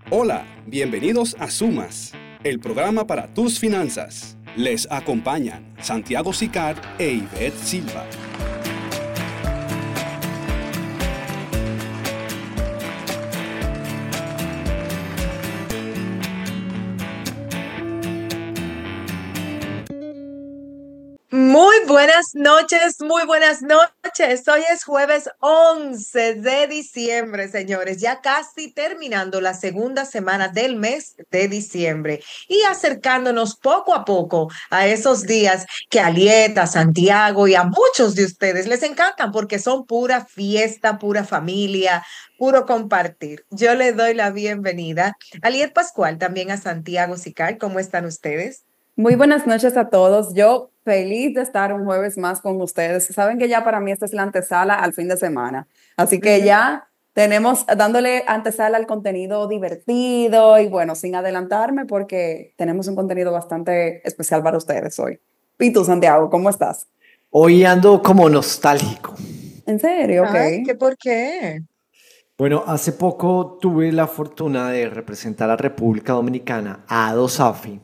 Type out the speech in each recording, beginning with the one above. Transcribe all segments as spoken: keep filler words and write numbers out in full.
Hola, bienvenidos a Sumas, el programa para tus finanzas. Les acompañan Santiago Sicar e Ivette Silva. Muy buenas noches, muy buenas noches. Hoy es jueves once de diciembre, señores, ya casi terminando la segunda semana del mes de diciembre y acercándonos poco a poco a esos días que a Alieta, a Santiago y a muchos de ustedes les encantan porque son pura fiesta, pura familia, puro compartir. Yo le doy la bienvenida a Aliet Pascual, también a Santiago Sicar. ¿Cómo están ustedes? Muy buenas noches a todos. Yo feliz de estar un jueves más con ustedes. Saben que ya para mí esta es la antesala al fin de semana. Así que Ujú. ya tenemos dándole antesala al contenido divertido y bueno, sin adelantarme porque tenemos un contenido bastante especial para ustedes hoy. Y tú, Santiago, ¿cómo estás? Hoy ando como nostálgico. ¿En serio? Ok. Ay, ¿qué por qué? Bueno, hace poco tuve la fortuna de representar a República Dominicana, a ADOSAFI,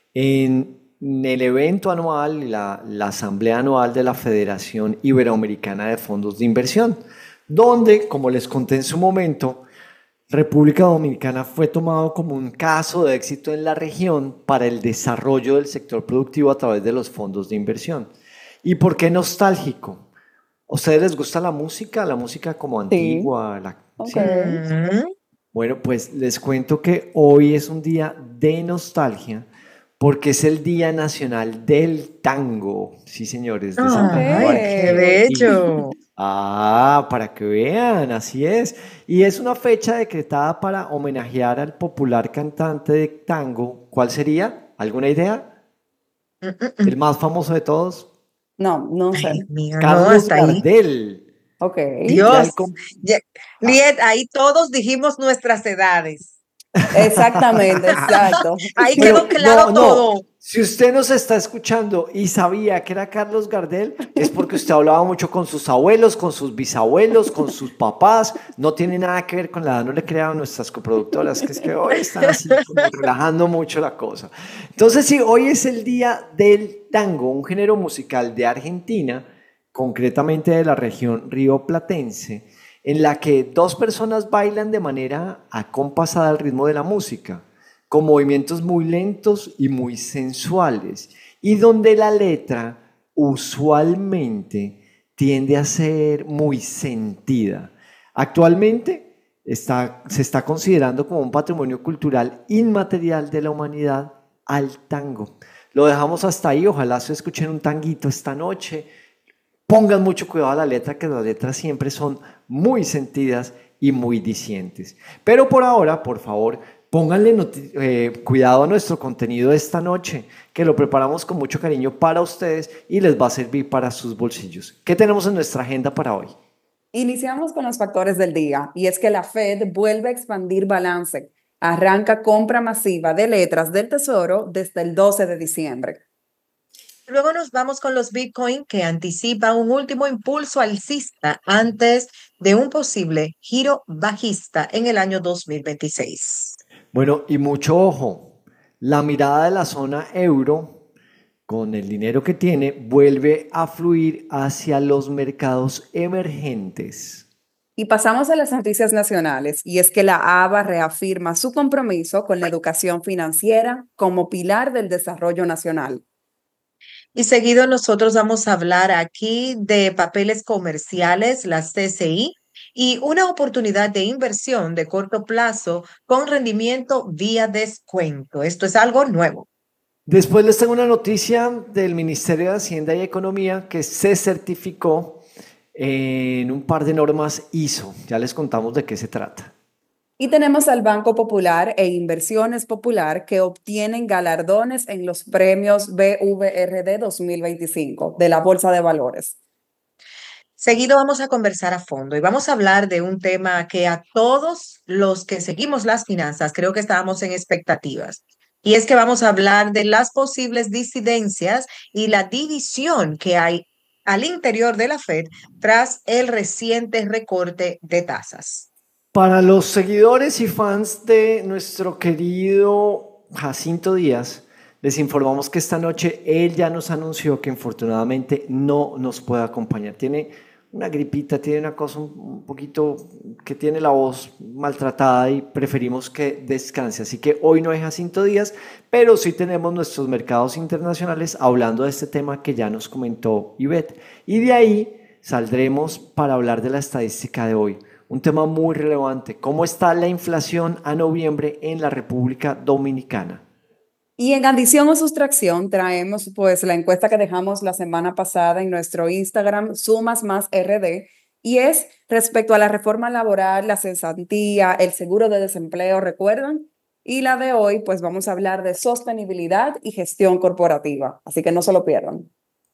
en el evento anual, la, la asamblea anual de la Federación Iberoamericana de Fondos de Inversión, donde, como les conté en su momento, República Dominicana fue tomado como un caso de éxito en la región para el desarrollo del sector productivo a través de los fondos de inversión. ¿Y por qué nostálgico? ¿A ustedes les gusta la música? La música como Sí. antigua, la, Ok. ¿sí? Mm. Bueno, pues les cuento que hoy es un día de nostalgia porque es el Día Nacional del Tango. Sí, señores, de ese Ok. tango Ay, qué argentino. bello. Ah, para que vean, así es. Y es una fecha decretada para homenajear al popular cantante de tango. ¿Cuál sería? ¿Alguna idea? Mm, mm, El mm. más famoso de todos, No, no Ay, sé. Dios mío, no, Carlos hasta ahí. Gardel. Ok. Ya el Dios. com- Ya- ah, Liet, ahí todos dijimos nuestras edades. Exactamente, exacto. Ahí Bueno, quedó claro no, no. todo. Si usted nos está escuchando y sabía que era Carlos Gardel, es porque usted hablaba mucho con sus abuelos, con sus bisabuelos, con sus papás. No tiene nada que ver con la edad, no le crean a nuestras coproductoras, que es que hoy están así como relajando mucho la cosa. Entonces, sí, hoy es el día del tango, un género musical de Argentina, concretamente de la región rioplatense, en la que dos personas bailan de manera acompasada al ritmo de la música, con movimientos muy lentos y muy sensuales, y donde la letra usualmente tiende a ser muy sentida. Actualmente está, se está considerando como un patrimonio cultural inmaterial de la humanidad al tango. Lo dejamos hasta ahí, ojalá se escuchen un tanguito esta noche. Pongan mucho cuidado a la letra, que las letras siempre son muy sentidas y muy dicientes. Pero por ahora, por favor, pónganle noti- eh, cuidado a nuestro contenido de esta noche, que lo preparamos con mucho cariño para ustedes y les va a servir para sus bolsillos. ¿Qué tenemos en nuestra agenda para hoy? Iniciamos con los factores del día y es que la Fed vuelve a expandir balance. Arranca compra masiva de letras del Tesoro desde el doce de diciembre. Luego nos vamos con los Bitcoin que anticipa un último impulso alcista antes de un posible giro bajista en el año dos mil veintiséis. Bueno, y mucho ojo, la mirada de la zona euro, con el dinero que tiene, vuelve a fluir hacia los mercados emergentes. Y pasamos a las noticias nacionales y es que la A B A reafirma su compromiso con la educación financiera como pilar del desarrollo nacional. Y seguido nosotros vamos a hablar aquí de papeles comerciales, las C C I, y una oportunidad de inversión de corto plazo con rendimiento vía descuento. Esto es algo nuevo. Después les tengo una noticia del Ministerio de Hacienda y Economía que se certificó en un par de normas I S O. Ya les contamos de qué se trata. Y tenemos al Banco Popular e Inversiones Popular que obtienen galardones en los premios B V R D dos mil veinticinco de la Bolsa de Valores. Seguido vamos a conversar a fondo y vamos a hablar de un tema que a todos los que seguimos las finanzas creo que estábamos en expectativas. Y es que vamos a hablar de las posibles disidencias y la división que hay al interior de la Fed tras el reciente recorte de tasas. Para los seguidores y fans de nuestro querido Jacinto Díaz, les informamos que esta noche él ya nos anunció que infortunadamente no nos puede acompañar. Tiene una gripita, tiene una cosa un poquito que tiene la voz maltratada y preferimos que descanse. Así que hoy no hay Jacinto Díaz, pero sí tenemos nuestros mercados internacionales hablando de este tema que ya nos comentó Ivette. Y de ahí saldremos para hablar de la estadística de hoy. Un tema muy relevante, ¿cómo está la inflación a noviembre en la República Dominicana? Y en adición o sustracción traemos pues la encuesta que dejamos la semana pasada en nuestro Instagram, Sumas Más R D, y es respecto a la reforma laboral, la cesantía, el seguro de desempleo, ¿recuerdan? Y la de hoy pues vamos a hablar de sostenibilidad y gestión corporativa, así que no se lo pierdan.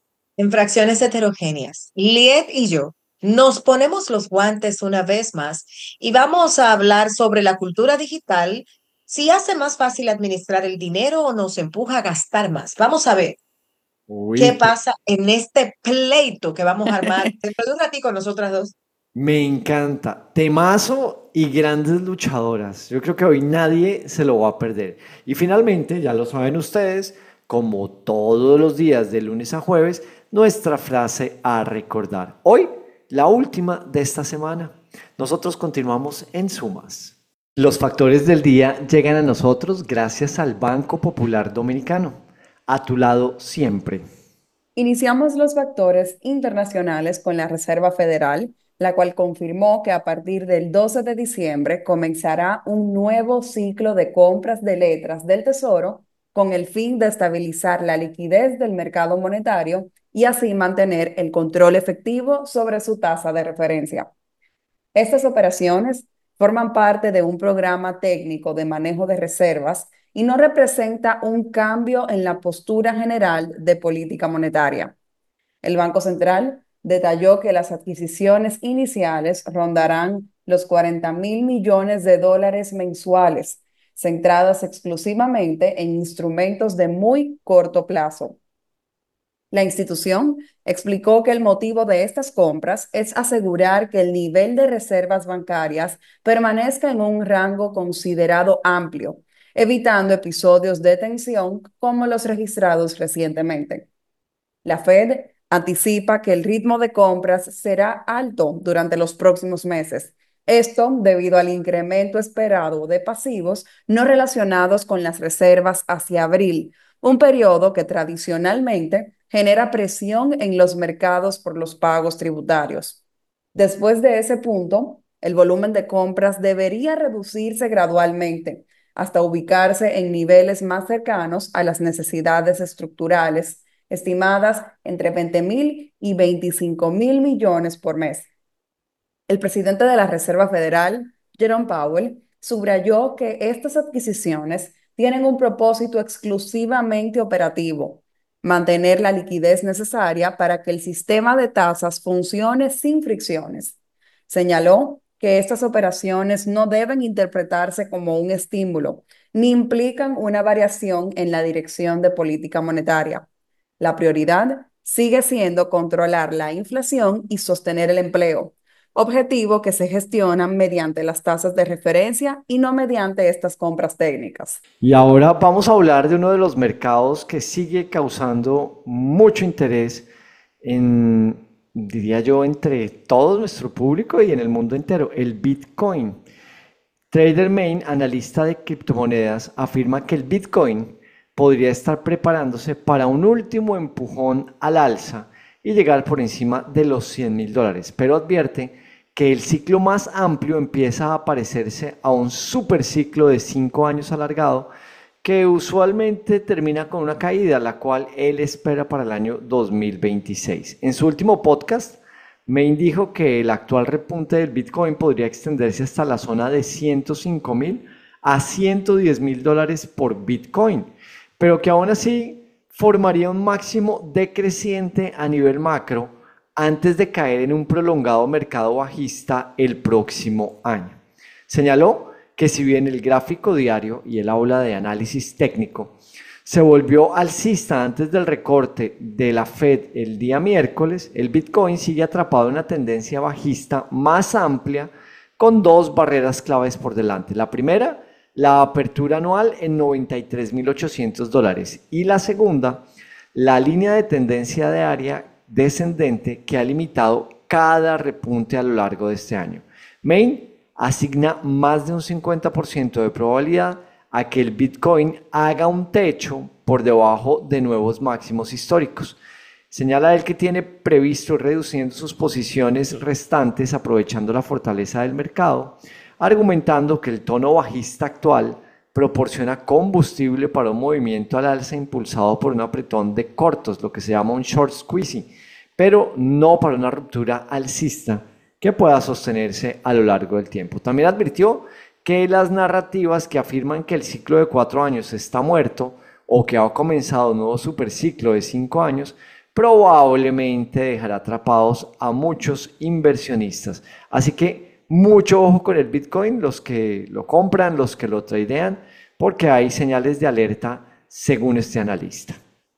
En fracciones heterogéneas, Liet y yo nos ponemos los guantes una vez más y vamos a hablar sobre la cultura digital, si hace más fácil administrar el dinero o nos empuja a gastar más. Vamos a ver Uy, qué pasa en este pleito que vamos a armar dentro de un ratito nosotras dos. me encanta. Temazo y grandes luchadoras. Yo creo que hoy nadie se lo va a perder. Y finalmente, ya lo saben ustedes, como todos los días de lunes a jueves, nuestra frase a recordar. Hoy, la última de esta semana. Nosotros continuamos en Sumas. Los factores del día llegan a nosotros gracias al Banco Popular Dominicano. A tu lado siempre. Iniciamos los factores internacionales con la Reserva Federal, la cual confirmó que a partir del doce de diciembre comenzará un nuevo ciclo de compras de letras del Tesoro con el fin de estabilizar la liquidez del mercado monetario y así mantener el control efectivo sobre su tasa de referencia. Estas operaciones forman parte de un programa técnico de manejo de reservas y no representa un cambio en la postura general de política monetaria. El Banco Central detalló que las adquisiciones iniciales rondarán los cuarenta mil millones de dólares mensuales, centradas exclusivamente en instrumentos de muy corto plazo. La institución explicó que el motivo de estas compras es asegurar que el nivel de reservas bancarias permanezca en un rango considerado amplio, evitando episodios de tensión como los registrados recientemente. La Fed anticipa que el ritmo de compras será alto durante los próximos meses. Esto debido al incremento esperado de pasivos no relacionados con las reservas hacia abril, un periodo que tradicionalmente genera presión en los mercados por los pagos tributarios. Después de ese punto, el volumen de compras debería reducirse gradualmente hasta ubicarse en niveles más cercanos a las necesidades estructurales, estimadas entre veinte mil y veinticinco mil millones por mes. El presidente de la Reserva Federal, Jerome Powell, subrayó que estas adquisiciones tienen un propósito exclusivamente operativo: mantener la liquidez necesaria para que el sistema de tasas funcione sin fricciones. Señaló que estas operaciones no deben interpretarse como un estímulo, ni implican una variación en la dirección de política monetaria. La prioridad sigue siendo controlar la inflación y sostener el empleo, objetivo que se gestionan mediante las tasas de referencia y no mediante estas compras técnicas. Y ahora vamos a hablar de uno de los mercados que sigue causando mucho interés en, diría yo, entre todo nuestro público y en el mundo entero, el Bitcoin. Trader Main, analista de criptomonedas, afirma que el Bitcoin podría estar preparándose para un último empujón al alza y llegar por encima de los cien mil dólares, pero advierte que el ciclo más amplio empieza a parecerse a un superciclo de cinco años alargado que usualmente termina con una caída, la cual él espera para el año dos mil veintiséis. En su último podcast, Main dijo que el actual repunte del Bitcoin podría extenderse hasta la zona de ciento cinco mil a ciento diez mil dólares por Bitcoin, pero que aún así formaría un máximo decreciente a nivel macro antes de caer en un prolongado mercado bajista el próximo año. Señaló que si bien el gráfico diario, y él habla de análisis técnico, se volvió alcista antes del recorte de la Fed el día miércoles, el Bitcoin sigue atrapado en una tendencia bajista más amplia con dos barreras claves por delante. La primera, la apertura anual en noventa y tres mil ochocientos dólares y la segunda, la línea de tendencia diaria descendente que ha limitado cada repunte a lo largo de este año. Main asigna más de un cincuenta por ciento de probabilidad a que el Bitcoin haga un techo por debajo de nuevos máximos históricos. Señala él que tiene previsto ir reduciendo sus posiciones restantes aprovechando la fortaleza del mercado, argumentando que el tono bajista actual proporciona combustible para un movimiento al alza impulsado por un apretón de cortos, lo que se llama un short squeeze, pero no para una ruptura alcista que pueda sostenerse a lo largo del tiempo. También advirtió que las narrativas que afirman que el ciclo de cuatro años está muerto o que ha comenzado un nuevo superciclo de cinco años probablemente dejará atrapados a muchos inversionistas. Así que mucho ojo con el Bitcoin, los que lo compran, los que lo tradean, porque hay señales de alerta según este analista.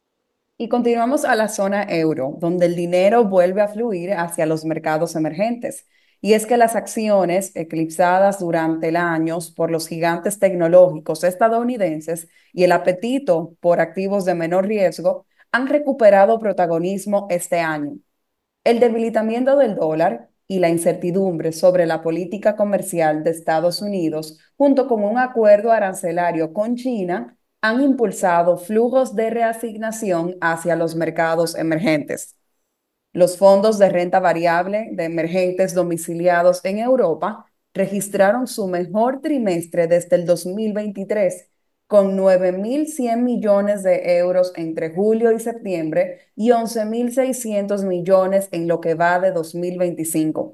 Y continuamos a la zona euro, donde el dinero vuelve a fluir hacia los mercados emergentes. Y es que las acciones eclipsadas durante el año por los gigantes tecnológicos estadounidenses y el apetito por activos de menor riesgo han recuperado protagonismo este año. El debilitamiento del dólar y la incertidumbre sobre la política comercial de Estados Unidos, junto con un acuerdo arancelario con China, han impulsado flujos de reasignación hacia los mercados emergentes. Los fondos de renta variable de emergentes domiciliados en Europa registraron su mejor trimestre desde el dos mil veintitrés, con nueve mil cien millones de euros entre julio y septiembre y once mil seiscientos millones en lo que va de dos mil veinticinco.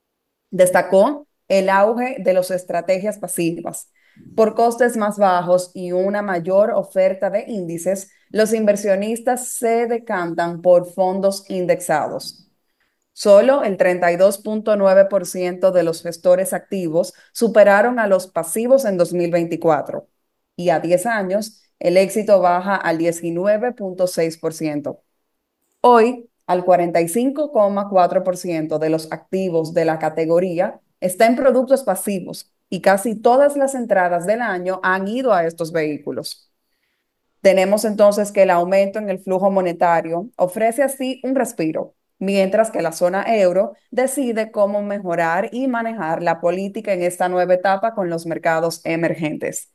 Destacó el auge de las estrategias pasivas. Por costes más bajos y una mayor oferta de índices, los inversionistas se decantan por fondos indexados. Solo el treinta y dos punto nueve por ciento de los gestores activos superaron a los pasivos en dos mil veinticuatro y a diez años el éxito baja al diecinueve punto seis por ciento. Hoy, al cuarenta y cinco coma cuatro por ciento de los activos de la categoría está en productos pasivos y casi todas las entradas del año han ido a estos vehículos. Tenemos entonces que el aumento en el flujo monetario ofrece así un respiro, mientras que la zona euro decide cómo mejorar y manejar la política en esta nueva etapa con los mercados emergentes.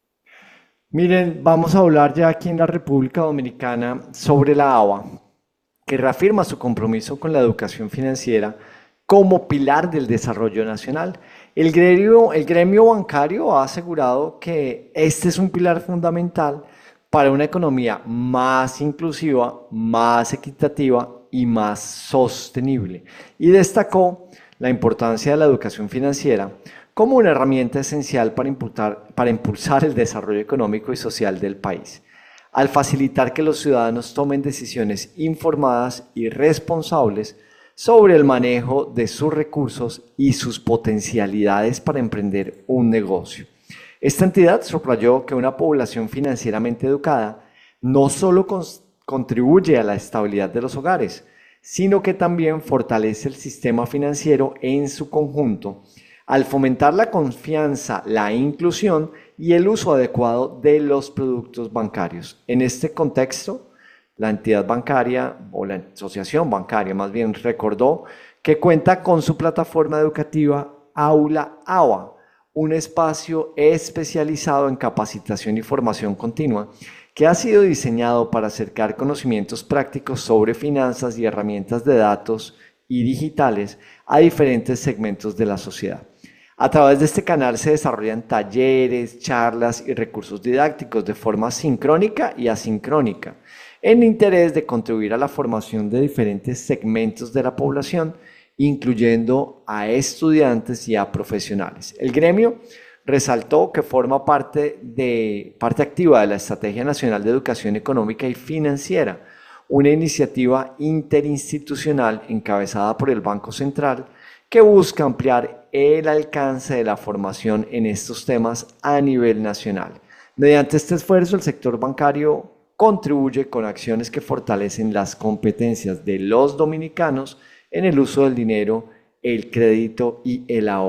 Miren, vamos a hablar ya aquí en la República Dominicana sobre la A B A, que reafirma su compromiso con la educación financiera como pilar del desarrollo nacional. El gremio, el gremio bancario ha asegurado que este es un pilar fundamental para una economía más inclusiva, más equitativa y más sostenible. Y destacó la importancia de la educación financiera como una herramienta esencial para impulsar, para impulsar el desarrollo económico y social del país, al facilitar que los ciudadanos tomen decisiones informadas y responsables sobre el manejo de sus recursos y sus potencialidades para emprender un negocio. Esta entidad subrayó que una población financieramente educada no solo contribuye a la estabilidad de los hogares, sino que también fortalece el sistema financiero en su conjunto, al fomentar la confianza, la inclusión y el uso adecuado de los productos bancarios. En este contexto, la entidad bancaria, o la asociación bancaria más bien, recordó que cuenta con su plataforma educativa Aula A B A, un espacio especializado en capacitación y formación continua que ha sido diseñado para acercar conocimientos prácticos sobre finanzas y herramientas de datos y digitales a diferentes segmentos de la sociedad. A través de este canal se desarrollan talleres, charlas y recursos didácticos de forma sincrónica y asincrónica, en interés de contribuir a la formación de diferentes segmentos de la población, incluyendo a estudiantes y a profesionales. El gremio resaltó que forma parte, de, parte activa de la Estrategia Nacional de Educación Económica y Financiera, una iniciativa interinstitucional encabezada por el Banco Central que busca ampliar el alcance de la formación en estos temas a nivel nacional. Mediante este esfuerzo, el sector bancario contribuye con acciones que fortalecen las competencias de los dominicanos en el uso del dinero, el crédito y el ahorro.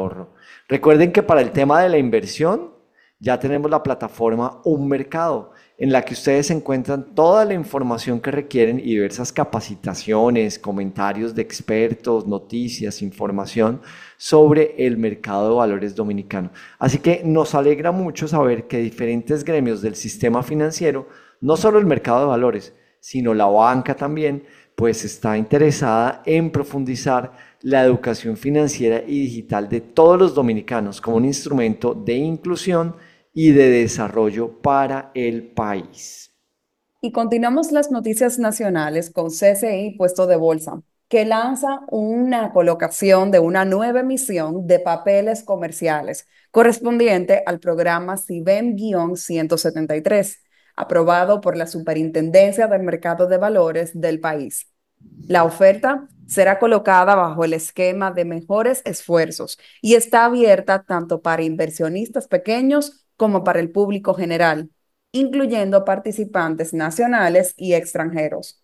Recuerden que para el tema de la inversión ya tenemos la plataforma Un Mercado, en la que ustedes encuentran toda la información que requieren y diversas capacitaciones, comentarios de expertos, noticias, información sobre el mercado de valores dominicano. Así que nos alegra mucho saber que diferentes gremios del sistema financiero, no solo el mercado de valores, sino la banca también, pues está interesada en profundizar la educación financiera y digital de todos los dominicanos como un instrumento de inclusión y de desarrollo para el país. Y continuamos las noticias nacionales con C C I Puesto de Bolsa, que lanza una colocación de una nueva emisión de papeles comerciales correspondiente al programa SIBEM ciento setenta y tres, aprobado por la Superintendencia del Mercado de Valores del país. La oferta será colocada bajo el esquema de mejores esfuerzos y está abierta tanto para inversionistas pequeños como para el público general, incluyendo participantes nacionales y extranjeros.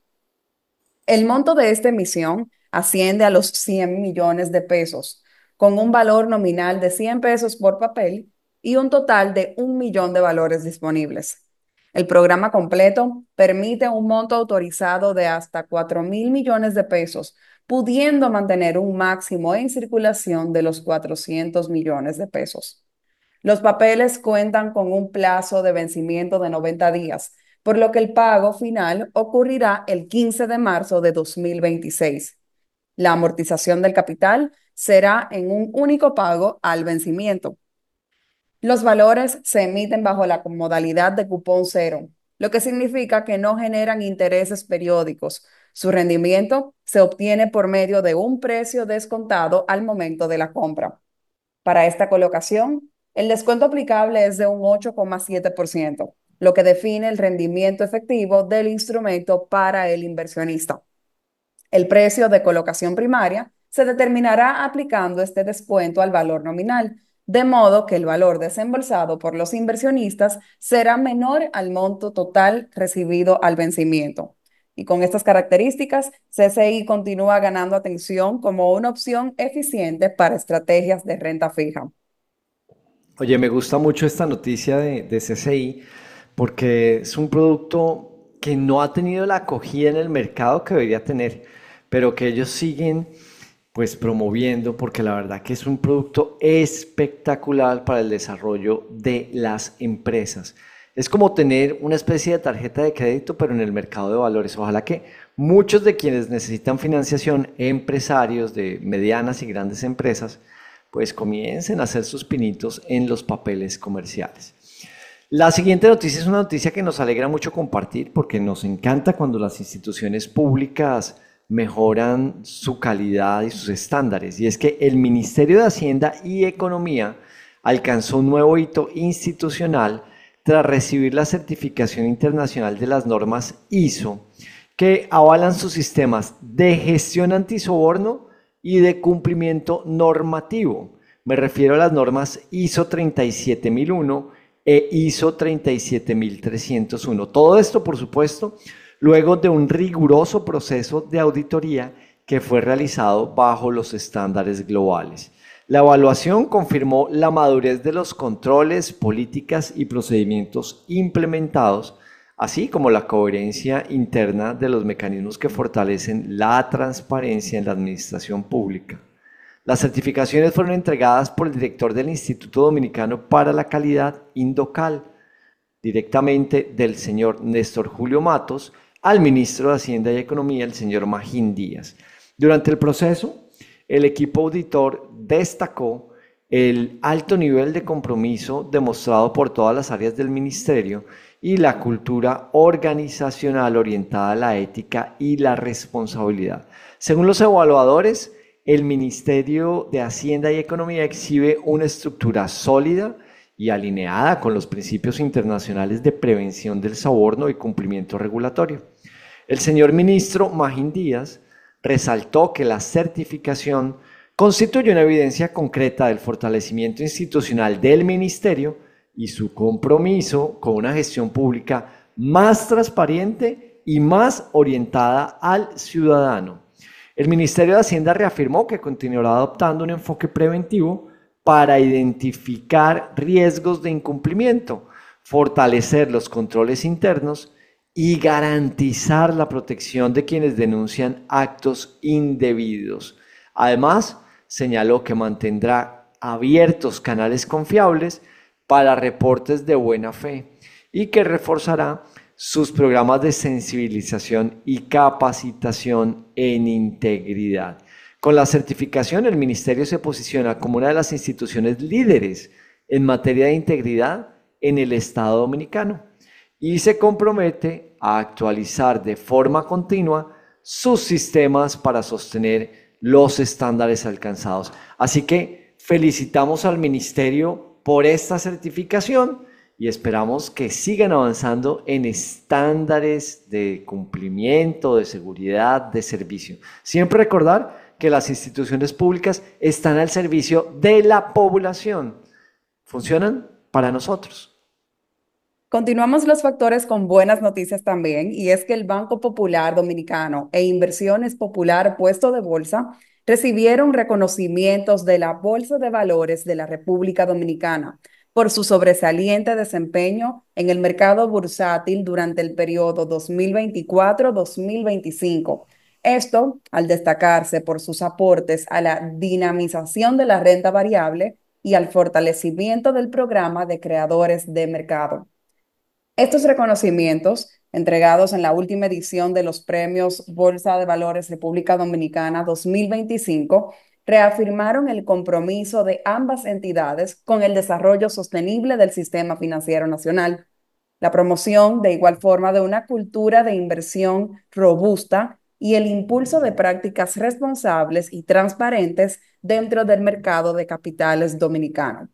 El monto de esta emisión asciende a los cien millones de pesos, con un valor nominal de cien pesos por papel y un total de un millón de valores disponibles. El programa completo permite un monto autorizado de hasta cuatro mil millones de pesos, pudiendo mantener un máximo en circulación de los cuatrocientos millones de pesos. Los papeles cuentan con un plazo de vencimiento de noventa días, por lo que el pago final ocurrirá el quince de marzo de dos mil veintiséis. La amortización del capital será en un único pago al vencimiento. Los valores se emiten bajo la modalidad de cupón cero, lo que significa que no generan intereses periódicos. Su rendimiento se obtiene por medio de un precio descontado al momento de la compra. Para esta colocación, el descuento aplicable es de un ocho coma siete por ciento, lo que define el rendimiento efectivo del instrumento para el inversionista. El precio de colocación primaria se determinará aplicando este descuento al valor nominal, de modo que el valor desembolsado por los inversionistas será menor al monto total recibido al vencimiento. Y con estas características, C C I continúa ganando atención como una opción eficiente para estrategias de renta fija. Oye, me gusta mucho esta noticia de, de C C I porque es un producto que no ha tenido la acogida en el mercado que debería tener, pero que ellos siguen pues promoviendo porque la verdad que es un producto espectacular para el desarrollo de las empresas. Es como tener una especie de tarjeta de crédito pero en el mercado de valores. Ojalá que muchos de quienes necesitan financiación, empresarios de medianas y grandes empresas, pues comiencen a hacer sus pinitos en los papeles comerciales. La siguiente noticia es una noticia que nos alegra mucho compartir porque nos encanta cuando las instituciones públicas mejoran su calidad y sus estándares, y es que el Ministerio de Hacienda y Economía alcanzó un nuevo hito institucional tras recibir la certificación internacional de las normas I S O que avalan sus sistemas de gestión antisoborno y de cumplimiento normativo. Me refiero a las normas I S O treinta y siete mil uno e I S O treinta y siete mil trescientos uno. Todo esto, por supuesto, luego de un riguroso proceso de auditoría que fue realizado bajo los estándares globales. La evaluación confirmó la madurez de los controles, políticas y procedimientos implementados, así como la coherencia interna de los mecanismos que fortalecen la transparencia en la administración pública. Las certificaciones fueron entregadas por el director del Instituto Dominicano para la Calidad, Indocal, directamente del señor Néstor Julio Matos, al ministro de Hacienda y Economía, el señor Magín Díaz. Durante el proceso, el equipo auditor destacó el alto nivel de compromiso demostrado por todas las áreas del ministerio y la cultura organizacional orientada a la ética y la responsabilidad. Según los evaluadores, el Ministerio de Hacienda y Economía exhibe una estructura sólida y alineada con los principios internacionales de prevención del soborno y cumplimiento regulatorio. El señor ministro Magín Díaz resaltó que la certificación constituye una evidencia concreta del fortalecimiento institucional del ministerio y su compromiso con una gestión pública más transparente y más orientada al ciudadano. El Ministerio de Hacienda reafirmó que continuará adoptando un enfoque preventivo para identificar riesgos de incumplimiento, fortalecer los controles internos y garantizar la protección de quienes denuncian actos indebidos. Además, señaló que mantendrá abiertos canales confiables para reportes de buena fe y que reforzará sus programas de sensibilización y capacitación en integridad. Con la certificación, el Ministerio se posiciona como una de las instituciones líderes en materia de integridad en el Estado Dominicano y se compromete a actualizar de forma continua sus sistemas para sostener los estándares alcanzados. Así que felicitamos al Ministerio por esta certificación y esperamos que sigan avanzando en estándares de cumplimiento, de seguridad, de servicio. Siempre recordar que las instituciones públicas están al servicio de la población. Funcionan para nosotros. Continuamos los factores con buenas noticias también, y es que el Banco Popular Dominicano e Inversiones Popular Puesto de Bolsa recibieron reconocimientos de la Bolsa de Valores de la República Dominicana por su sobresaliente desempeño en el mercado bursátil durante el periodo dos mil veinticuatro a dos mil veinticinco. Esto al destacarse por sus aportes a la dinamización de la renta variable y al fortalecimiento del programa de creadores de mercado. Estos reconocimientos, entregados en la última edición de los premios Bolsa de Valores República Dominicana dos mil veinticinco, reafirmaron el compromiso de ambas entidades con el desarrollo sostenible del sistema financiero nacional, la promoción de igual forma de una cultura de inversión robusta y el impulso de prácticas responsables y transparentes dentro del mercado de capitales dominicano.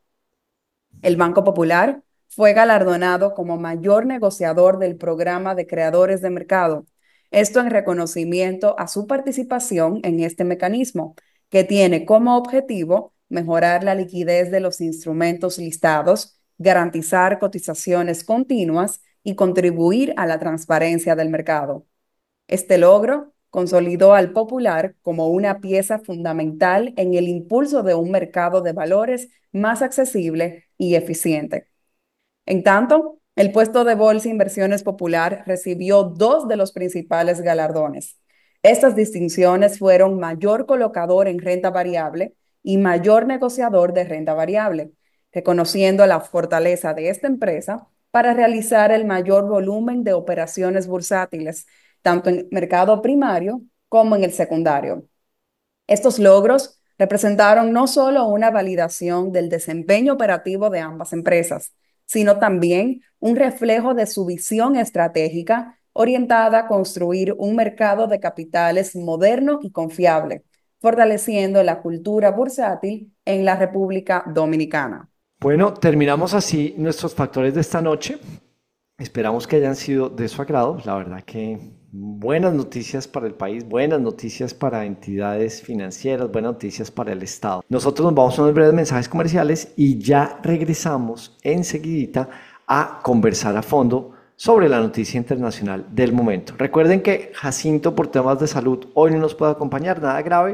El Banco Popular fue galardonado como mayor negociador del programa de creadores de mercado, esto en reconocimiento a su participación en este mecanismo, que tiene como objetivo mejorar la liquidez de los instrumentos listados, garantizar cotizaciones continuas y contribuir a la transparencia del mercado. Este logro consolidó al Popular como una pieza fundamental en el impulso de un mercado de valores más accesible y eficiente. En tanto, el puesto de Bolsa Inversiones Popular recibió dos de los principales galardones. Estas distinciones fueron mayor colocador en renta variable y mayor negociador de renta variable, reconociendo la fortaleza de esta empresa para realizar el mayor volumen de operaciones bursátiles, tanto en el mercado primario como en el secundario. Estos logros representaron no solo una validación del desempeño operativo de ambas empresas, sino también un reflejo de su visión estratégica orientada a construir un mercado de capitales moderno y confiable, fortaleciendo la cultura bursátil en la República Dominicana. Bueno, terminamos así nuestros factores de esta noche. Esperamos que hayan sido de su agrado. La verdad que buenas noticias para el país, buenas noticias para entidades financieras, buenas noticias para el Estado. Nosotros nos vamos a unos breves mensajes comerciales y ya regresamos enseguidita a conversar a fondo sobre la noticia internacional del momento. Recuerden que Jacinto, por temas de salud, hoy no nos puede acompañar, nada grave,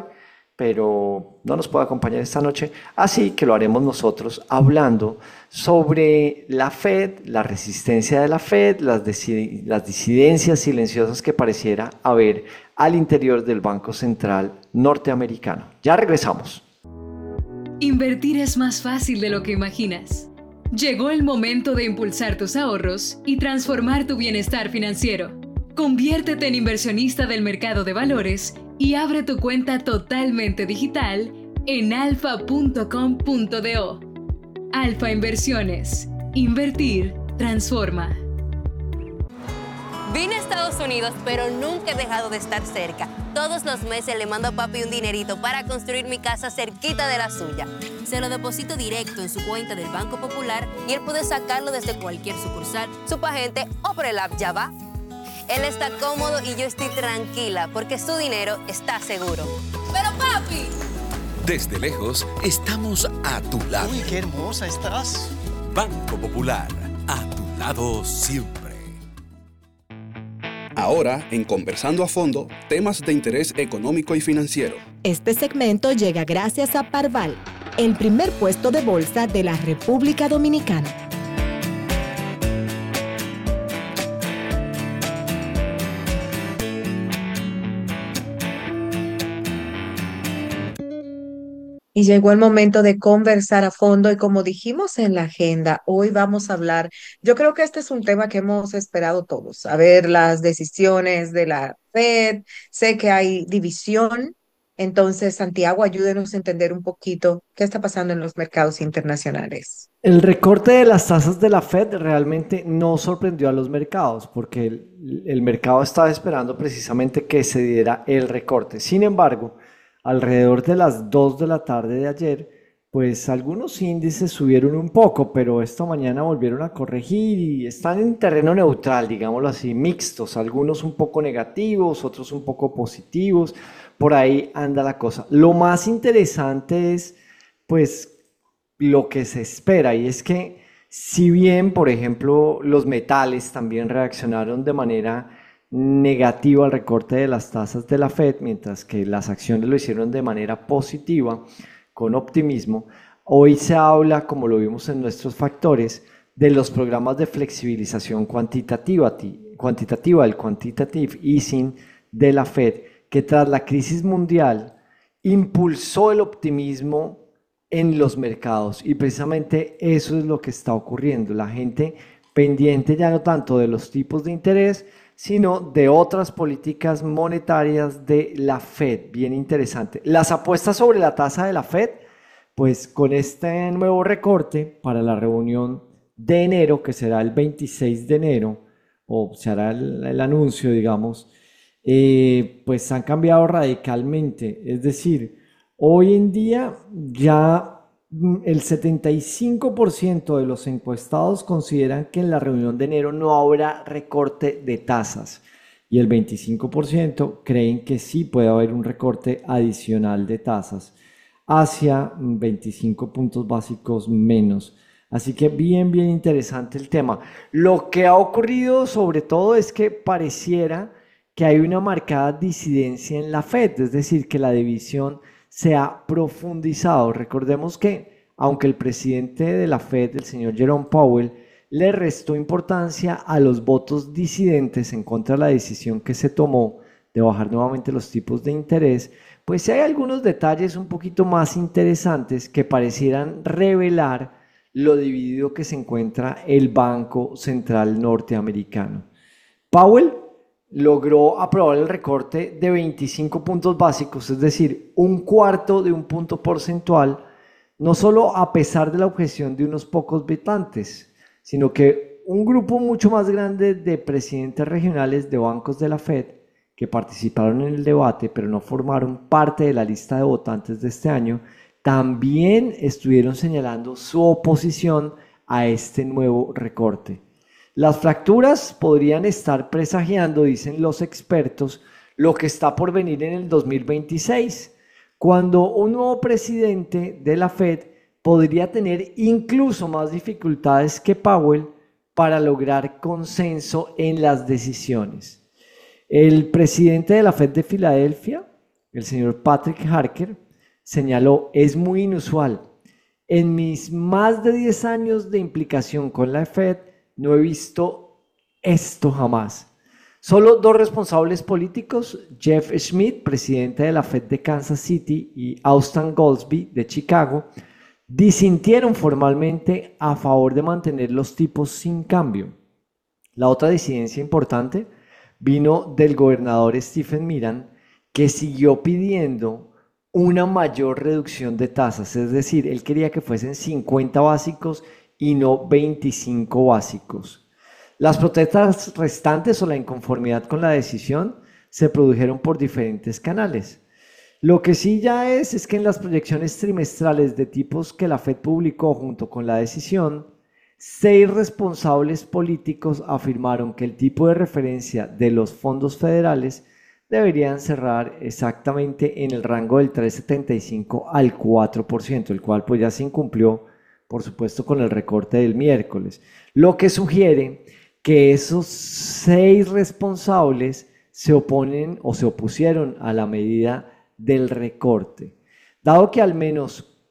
pero no nos puede acompañar esta noche, así que lo haremos nosotros hablando sobre la Fed, la resistencia de la Fed, las, disi- las disidencias silenciosas que pareciera haber al interior del Banco Central norteamericano. Ya regresamos. Invertir es más fácil de lo que imaginas. Llegó el momento de impulsar tus ahorros y transformar tu bienestar financiero. Conviértete en inversionista del mercado de valores y abre tu cuenta totalmente digital en alfa punto com punto do. Alfa Inversiones. Invertir transforma. Vine a Estados Unidos, pero nunca he dejado de estar cerca. Todos los meses le mando a papi un dinerito para construir mi casa cerquita de la suya. Se lo deposito directo en su cuenta del Banco Popular y él puede sacarlo desde cualquier sucursal, Superagente o por el app Ya Va. Él está cómodo y yo estoy tranquila porque su dinero está seguro. ¡Pero papi! Desde lejos, estamos a tu lado. Uy, qué hermosa estás. Banco Popular, a tu lado siempre. Ahora, en Conversando a Fondo, temas de interés económico y financiero. Este segmento llega gracias a Parval, el primer puesto de bolsa de la República Dominicana. Y llegó el momento de conversar a fondo y como dijimos en la agenda, hoy vamos a hablar, yo creo que este es un tema que hemos esperado todos, a ver las decisiones de la Fed, sé que hay división, entonces Santiago, ayúdenos a entender un poquito qué está pasando en los mercados internacionales. El recorte de las tasas de la Fed realmente no sorprendió a los mercados porque el, el mercado estaba esperando precisamente que se diera el recorte. Sin embargo, alrededor de las dos de la tarde de ayer, pues algunos índices subieron un poco, pero esta mañana volvieron a corregir y están en terreno neutral, digámoslo así, mixtos, algunos un poco negativos, otros un poco positivos, por ahí anda la cosa. Lo más interesante es, pues, lo que se espera, y es que si bien, por ejemplo, los metales también reaccionaron de manera negativa al recorte de las tasas de la Fed, mientras que las acciones lo hicieron de manera positiva, con optimismo, hoy se habla, como lo vimos en nuestros factores, de los programas de flexibilización cuantitativa, cuantitativa el quantitative easing de la Fed, que tras la crisis mundial impulsó el optimismo en los mercados, y precisamente eso es lo que está ocurriendo. La gente pendiente ya no tanto de los tipos de interés, sino de otras políticas monetarias de la Fed. Bien interesante. Las apuestas sobre la tasa de la Fed, pues con este nuevo recorte para la reunión de enero, que será el veintiséis de enero, o se hará el, el anuncio, digamos, eh, pues han cambiado radicalmente. Es decir, hoy en día ya el setenta y cinco por ciento de los encuestados consideran que en la reunión de enero no habrá recorte de tasas y el veinticinco por ciento creen que sí puede haber un recorte adicional de tasas hacia veinticinco puntos básicos menos. Así que bien, bien interesante el tema. Lo que ha ocurrido sobre todo es que pareciera que hay una marcada disidencia en la Fed, es decir, que la división se ha profundizado. Recordemos que, aunque el presidente de la Fed, el señor Jerome Powell, le restó importancia a los votos disidentes en contra de la decisión que se tomó de bajar nuevamente los tipos de interés, pues sí hay algunos detalles un poquito más interesantes que parecieran revelar lo dividido que se encuentra el Banco Central norteamericano. Powell logró aprobar el recorte de veinticinco puntos básicos, es decir, un cuarto de un punto porcentual, no solo a pesar de la objeción de unos pocos votantes, sino que un grupo mucho más grande de presidentes regionales de bancos de la Fed que participaron en el debate, pero no formaron parte de la lista de votantes de este año, también estuvieron señalando su oposición a este nuevo recorte. Las fracturas podrían estar presagiando, dicen los expertos, lo que está por venir en el dos mil veintiséis, cuando un nuevo presidente de la Fed podría tener incluso más dificultades que Powell para lograr consenso en las decisiones. El presidente de la Fed de Filadelfia, el señor Patrick Harker, señaló: es muy inusual. En mis más de diez años de implicación con la Fed, no he visto esto jamás. Solo dos responsables políticos, Jeff Schmidt, presidente de la Fed de Kansas City, y Austan Goolsbee de Chicago, disintieron formalmente a favor de mantener los tipos sin cambio. La otra disidencia importante vino del gobernador Stephen Miran, que siguió pidiendo una mayor reducción de tasas, es decir, él quería que fuesen cincuenta básicos y no veinticinco básicos. Las protestas restantes o la inconformidad con la decisión se produjeron por diferentes canales. Lo que sí ya es, es que en las proyecciones trimestrales de tipos que la Fed publicó junto con la decisión, seis responsables políticos afirmaron que el tipo de referencia de los fondos federales deberían cerrar exactamente en el rango del tres punto setenta y cinco al cuatro por ciento, el cual pues ya se incumplió, por supuesto, con el recorte del miércoles, lo que sugiere que esos seis responsables se oponen o se opusieron a la medida del recorte. Dado que al menos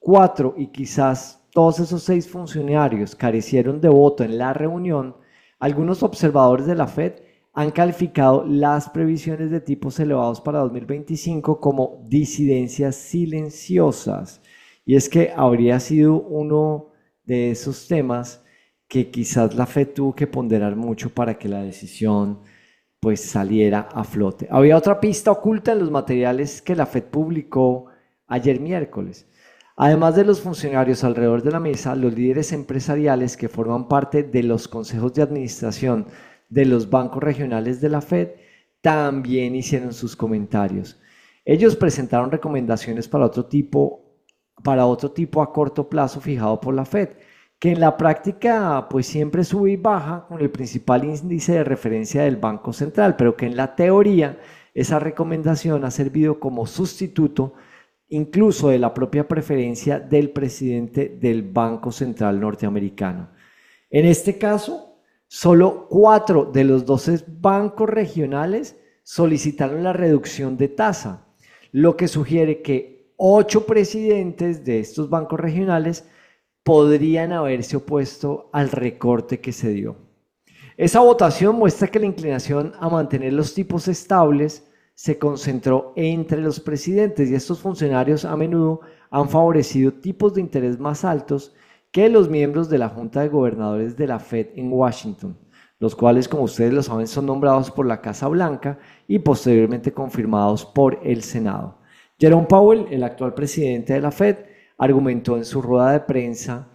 cuatro y quizás todos esos seis funcionarios carecieron de voto en la reunión, algunos observadores de la Fed han calificado las previsiones de tipos elevados para dos mil veinticinco como disidencias silenciosas. Y es que habría sido uno de esos temas que quizás la Fed tuvo que ponderar mucho para que la decisión pues saliera a flote. Había otra pista oculta en los materiales que la Fed publicó ayer miércoles. Además de los funcionarios alrededor de la mesa, los líderes empresariales que forman parte de los consejos de administración de los bancos regionales de la Fed también hicieron sus comentarios. Ellos presentaron recomendaciones para otro tipo, para otro tipo a corto plazo fijado por la Fed, que en la práctica pues siempre sube y baja con el principal índice de referencia del Banco Central, pero que en la teoría esa recomendación ha servido como sustituto incluso de la propia preferencia del presidente del Banco Central norteamericano. En este caso, solo cuatro de los doce bancos regionales solicitaron la reducción de tasa, lo que sugiere que ocho presidentes de estos bancos regionales podrían haberse opuesto al recorte que se dio. Esa votación muestra que la inclinación a mantener los tipos estables se concentró entre los presidentes y estos funcionarios a menudo han favorecido tipos de interés más altos que los miembros de la Junta de Gobernadores de la Fed en Washington, los cuales, como ustedes lo saben, son nombrados por la Casa Blanca y posteriormente confirmados por el Senado. Jerome Powell, el actual presidente de la Fed, argumentó en su rueda de prensa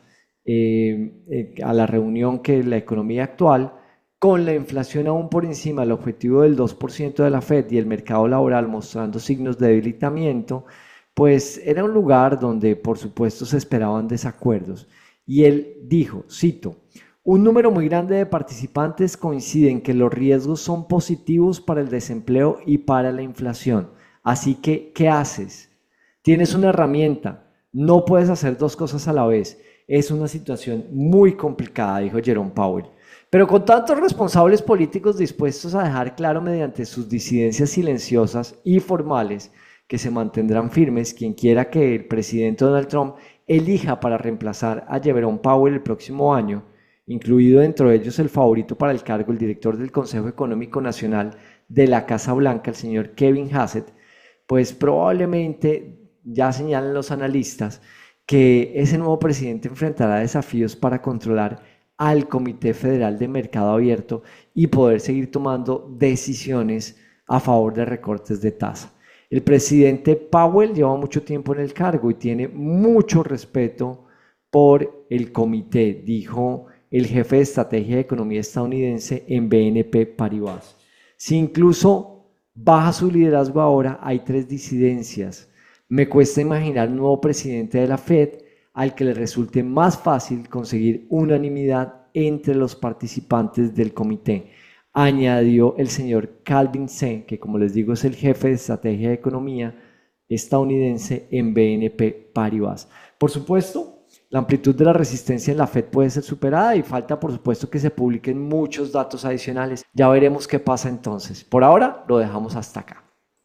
eh, eh, a la reunión que la economía actual, con la inflación aún por encima del objetivo del dos por ciento de la Fed y el mercado laboral mostrando signos de debilitamiento, pues era un lugar donde por supuesto se esperaban desacuerdos. Y él dijo, cito, un número muy grande de participantes coinciden en que los riesgos son positivos para el desempleo y para la inflación. Así que, ¿qué haces? Tienes una herramienta, no puedes hacer dos cosas a la vez. Es una situación muy complicada, dijo Jerome Powell. Pero con tantos responsables políticos dispuestos a dejar claro mediante sus disidencias silenciosas y formales que se mantendrán firmes, quien quiera que el presidente Donald Trump elija para reemplazar a Jerome Powell el próximo año, incluido dentro de ellos el favorito para el cargo, el director del Consejo Económico Nacional de la Casa Blanca, el señor Kevin Hassett, pues probablemente ya señalan los analistas que ese nuevo presidente enfrentará desafíos para controlar al Comité Federal de Mercado Abierto y poder seguir tomando decisiones a favor de recortes de tasa. El presidente Powell lleva mucho tiempo en el cargo y tiene mucho respeto por el comité, dijo el jefe de estrategia de economía estadounidense en B N P Paribas. Si incluso baja su liderazgo ahora, hay tres disidencias. Me cuesta imaginar un nuevo presidente de la Fed al que le resulte más fácil conseguir unanimidad entre los participantes del comité, añadió el señor Calvin Sen, que como les digo es el jefe de estrategia de economía estadounidense en B N P Paribas. Por supuesto, la amplitud de la resistencia en la Fed puede ser superada y falta por supuesto que se publiquen muchos datos adicionales. Ya veremos qué pasa entonces. Por ahora lo dejamos hasta acá.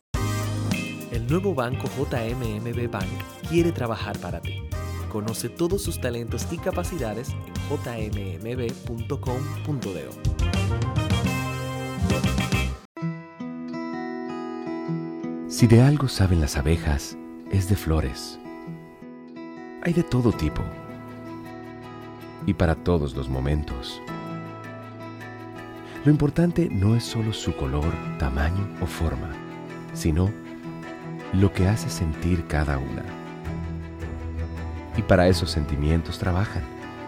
El nuevo banco J M M B Bank quiere trabajar para ti. Conoce todos sus talentos y capacidades en j m m b punto com punto d o. Si de algo saben las abejas, es de flores. Hay de todo tipo y para todos los momentos. Lo importante no es solo su color, tamaño o forma, sino lo que hace sentir cada una. Y para esos sentimientos trabajan.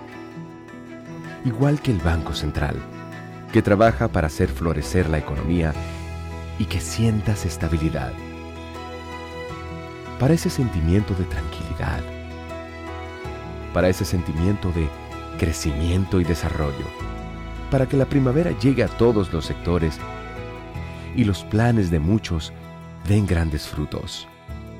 Igual que el Banco Central, que trabaja para hacer florecer la economía y que sientas estabilidad. Para ese sentimiento de tranquilidad. Para ese sentimiento de crecimiento y desarrollo. Para que la primavera llegue a todos los sectores y los planes de muchos den grandes frutos.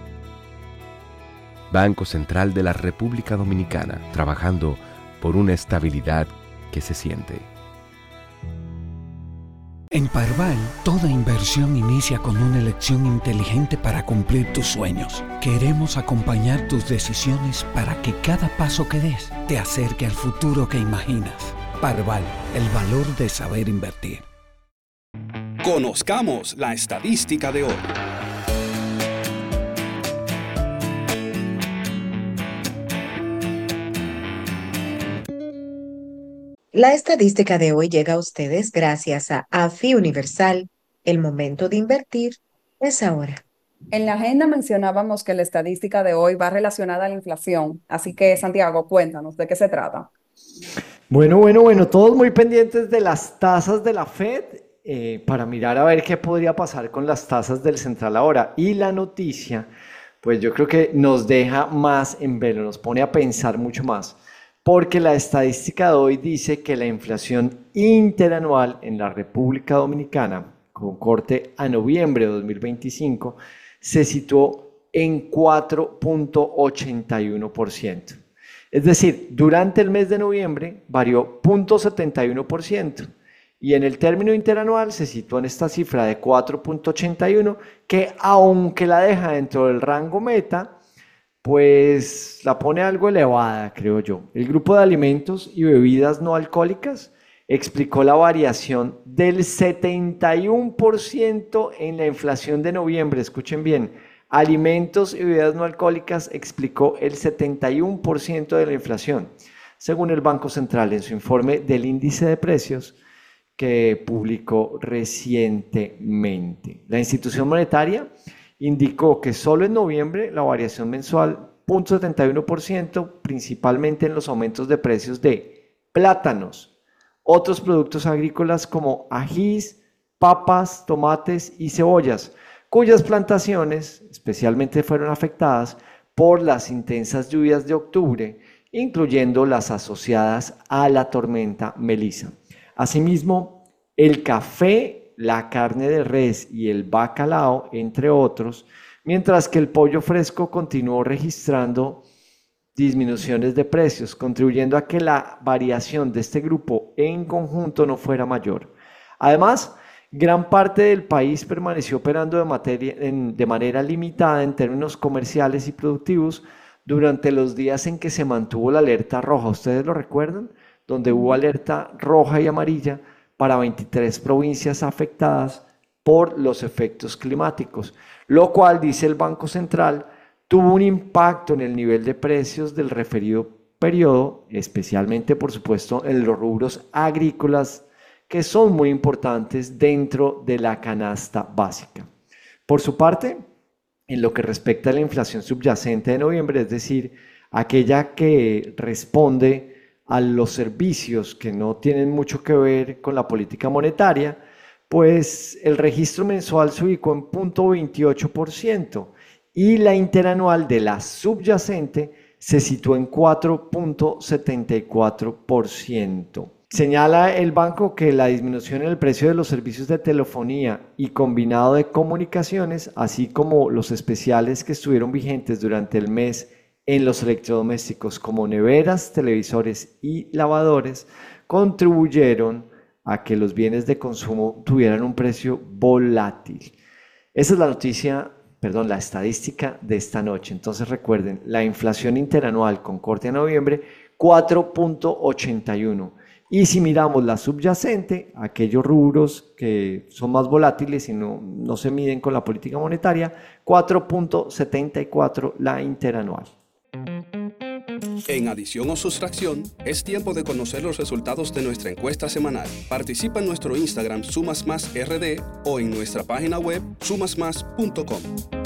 Banco Central de la República Dominicana, trabajando por una estabilidad que se siente. En Parval, toda inversión inicia con una elección inteligente para cumplir tus sueños. Queremos acompañar tus decisiones para que cada paso que des te acerque al futuro que imaginas. Parval, el valor de saber invertir. Conozcamos la estadística de hoy. La estadística de hoy llega a ustedes gracias a AFI Universal. El momento de invertir es ahora. En la agenda mencionábamos que la estadística de hoy va relacionada a la inflación. Así que, Santiago, cuéntanos de qué se trata. Bueno, bueno, bueno, todos muy pendientes de las tasas de la Fed eh, para mirar a ver qué podría pasar con las tasas del Central ahora. Y la noticia, pues yo creo que nos deja más en velo, nos pone a pensar mucho más. Porque la estadística de hoy dice que la inflación interanual en la República Dominicana, con corte a noviembre de dos mil veinticinco, se situó en cuatro punto ochenta y uno por ciento. Es decir, durante el mes de noviembre varió cero punto setenta y uno por ciento y en el término interanual se situó en esta cifra de cuatro punto ochenta y uno, que aunque la deja dentro del rango meta, pues la pone algo elevada, creo yo. El grupo de alimentos y bebidas no alcohólicas explicó la variación del setenta y uno por ciento en la inflación de noviembre. Escuchen bien, alimentos y bebidas no alcohólicas explicó el setenta y uno por ciento de la inflación, según el Banco Central en su informe del índice de precios que publicó recientemente. La institución monetaria indicó que solo en noviembre la variación mensual cero punto setenta y uno por ciento, principalmente en los aumentos de precios de plátanos, otros productos agrícolas como ajís, papas, tomates y cebollas, cuyas plantaciones especialmente fueron afectadas por las intensas lluvias de octubre, incluyendo las asociadas a la tormenta Melissa. Asimismo, el café, la carne de res y el bacalao, entre otros, mientras que el pollo fresco continuó registrando disminuciones de precios, contribuyendo a que la variación de este grupo en conjunto no fuera mayor. Además, gran parte del país permaneció operando de, materia, en, de manera limitada en términos comerciales y productivos durante los días en que se mantuvo la alerta roja. ¿Ustedes lo recuerdan? Donde hubo alerta roja y amarilla para veintitrés provincias afectadas por los efectos climáticos, lo cual, dice el Banco Central, tuvo un impacto en el nivel de precios del referido periodo, especialmente, por supuesto, en los rubros agrícolas, que son muy importantes dentro de la canasta básica. Por su parte, en lo que respecta a la inflación subyacente de noviembre, es decir, aquella que responde a los servicios que no tienen mucho que ver con la política monetaria, pues el registro mensual se ubicó en cero punto veintiocho por ciento y la interanual de la subyacente se situó en cuatro punto setenta y cuatro por ciento. Señala el banco que la disminución en el precio de los servicios de telefonía y combinado de comunicaciones, así como los especiales que estuvieron vigentes durante el mes en los electrodomésticos como neveras, televisores y lavadores, contribuyeron a que los bienes de consumo tuvieran un precio volátil. Esa es la noticia, perdón, la estadística de esta noche. Entonces recuerden, la inflación interanual con corte a noviembre, cuatro punto ochenta y uno. Y si miramos la subyacente, aquellos rubros que son más volátiles y no, no se miden con la política monetaria, cuatro punto setenta y cuatro la interanual. En adición o sustracción, es tiempo de conocer los resultados de nuestra encuesta semanal. Participa en nuestro Instagram Sumas Más R D o en nuestra página web sumas más punto com.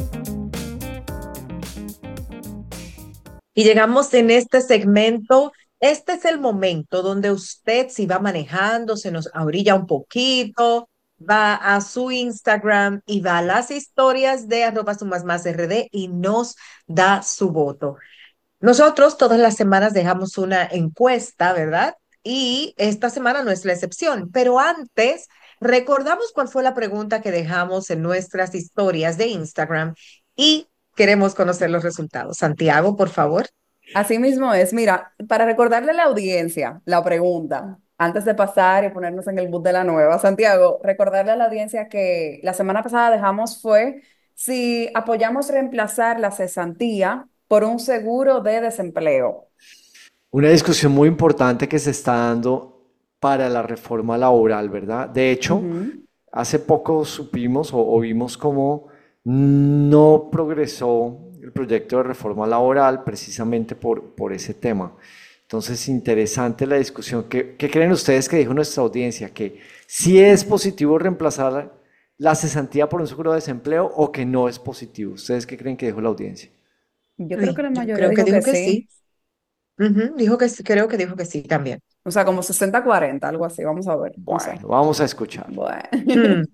Y llegamos en este segmento. Este es el momento donde usted, si va manejando, se nos abrilla un poquito, va a su Instagram y va a las historias de arroba sumas más R D y nos da su voto. Nosotros todas las semanas dejamos una encuesta, ¿verdad? Y esta semana no es la excepción. Pero antes, recordamos cuál fue la pregunta que dejamos en nuestras historias de Instagram y queremos conocer los resultados. Santiago, por favor. Así mismo es. Mira, para recordarle a la audiencia la pregunta, Antes de pasar y ponernos en el boot de la nueva, Santiago, recordarle a la audiencia que la semana pasada dejamos fue si apoyamos reemplazar la cesantía por un seguro de desempleo. Una discusión muy importante que se está dando para la reforma laboral, ¿verdad? De hecho, uh-huh. hace poco supimos o, o vimos cómo no progresó el proyecto de reforma laboral precisamente por, por ese tema. Entonces, interesante la discusión. ¿Qué, qué creen ustedes que dijo nuestra audiencia? ¿Que sí es positivo reemplazar la cesantía por un seguro de desempleo o que no es positivo? ¿Ustedes qué creen que dijo la audiencia? Yo creo que la mayoría creo que dijo, dijo que, que sí. sí. Uh-huh. Dijo que sí, creo que dijo que sí también. O sea, como sesenta cuarenta, algo así. Vamos a ver. Bueno, no sé. Vamos a escuchar. Bueno. Mm.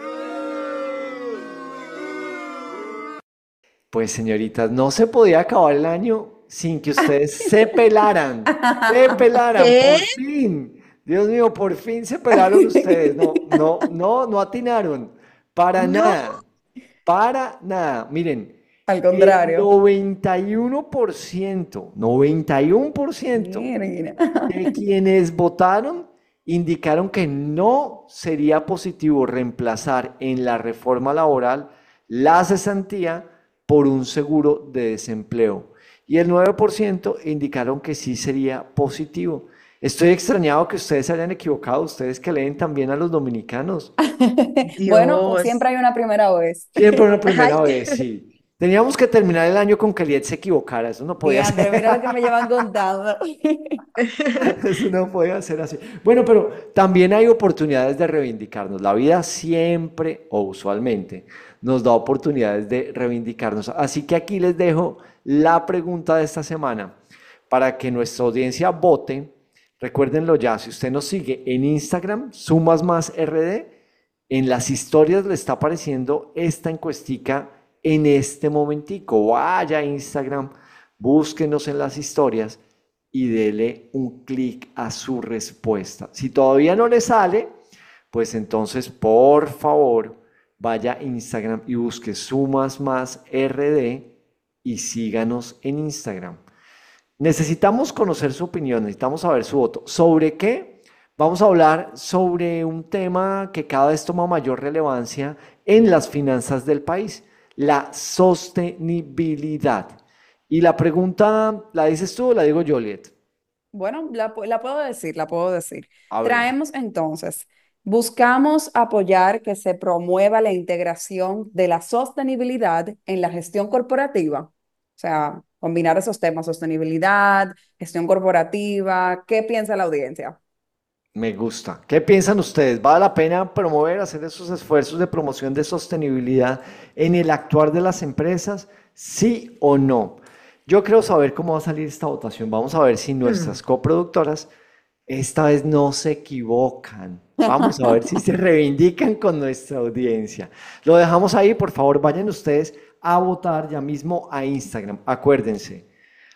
Pues, señoritas, no se podía acabar el año sin que ustedes se pelaran. Se pelaran, ¿Qué? por fin. Dios mío, por fin se pelaron ustedes. No, no, no, no atinaron. Para No. nada. Para nada. Miren. Al contrario. El noventa y uno por ciento, noventa y uno por ciento de quienes votaron indicaron que no sería positivo reemplazar en la reforma laboral la cesantía por un seguro de desempleo. Y el nueve por ciento indicaron que sí sería positivo. Estoy extrañado que ustedes se hayan equivocado, ustedes que leen también a los dominicanos. Bueno, pues siempre hay una primera vez. Siempre una primera vez, sí. Teníamos que terminar el año con que Liet se equivocara, eso no podía Fíjate, ser. mira lo que me llevan contando. Eso no podía ser así. Bueno, pero también hay oportunidades de reivindicarnos. La vida siempre o usualmente nos da oportunidades de reivindicarnos. Así que aquí les dejo la pregunta de esta semana para que nuestra audiencia vote. Recuérdenlo ya, si usted nos sigue en Instagram, Sumas Más R D, en las historias le está apareciendo esta encuestica en este momentico. Vaya a Instagram, búsquenos en las historias y dele un clic a su respuesta. Si todavía no le sale, pues entonces por favor vaya a Instagram y busque Sumas Más R D y síganos en Instagram. Necesitamos conocer su opinión, necesitamos saber su voto. ¿Sobre qué? Vamos a hablar sobre un tema que cada vez toma mayor relevancia en las finanzas del país, la sostenibilidad. Y la pregunta, ¿la dices tú o la digo yo, Liet? Bueno, la, la puedo decir, la puedo decir. Traemos entonces, buscamos apoyar que se promueva la integración de la sostenibilidad en la gestión corporativa. O sea, combinar esos temas, sostenibilidad, gestión corporativa. ¿Qué piensa la audiencia? Me gusta. ¿Qué piensan ustedes? ¿Vale la pena promover, hacer esos esfuerzos de promoción de sostenibilidad en el actuar de las empresas? ¿Sí o no? Yo creo saber cómo va a salir esta votación. Vamos a ver si nuestras coproductoras esta vez no se equivocan. Vamos a ver si se reivindican con nuestra audiencia. Lo dejamos ahí, por favor, vayan ustedes a votar ya mismo a Instagram. Acuérdense.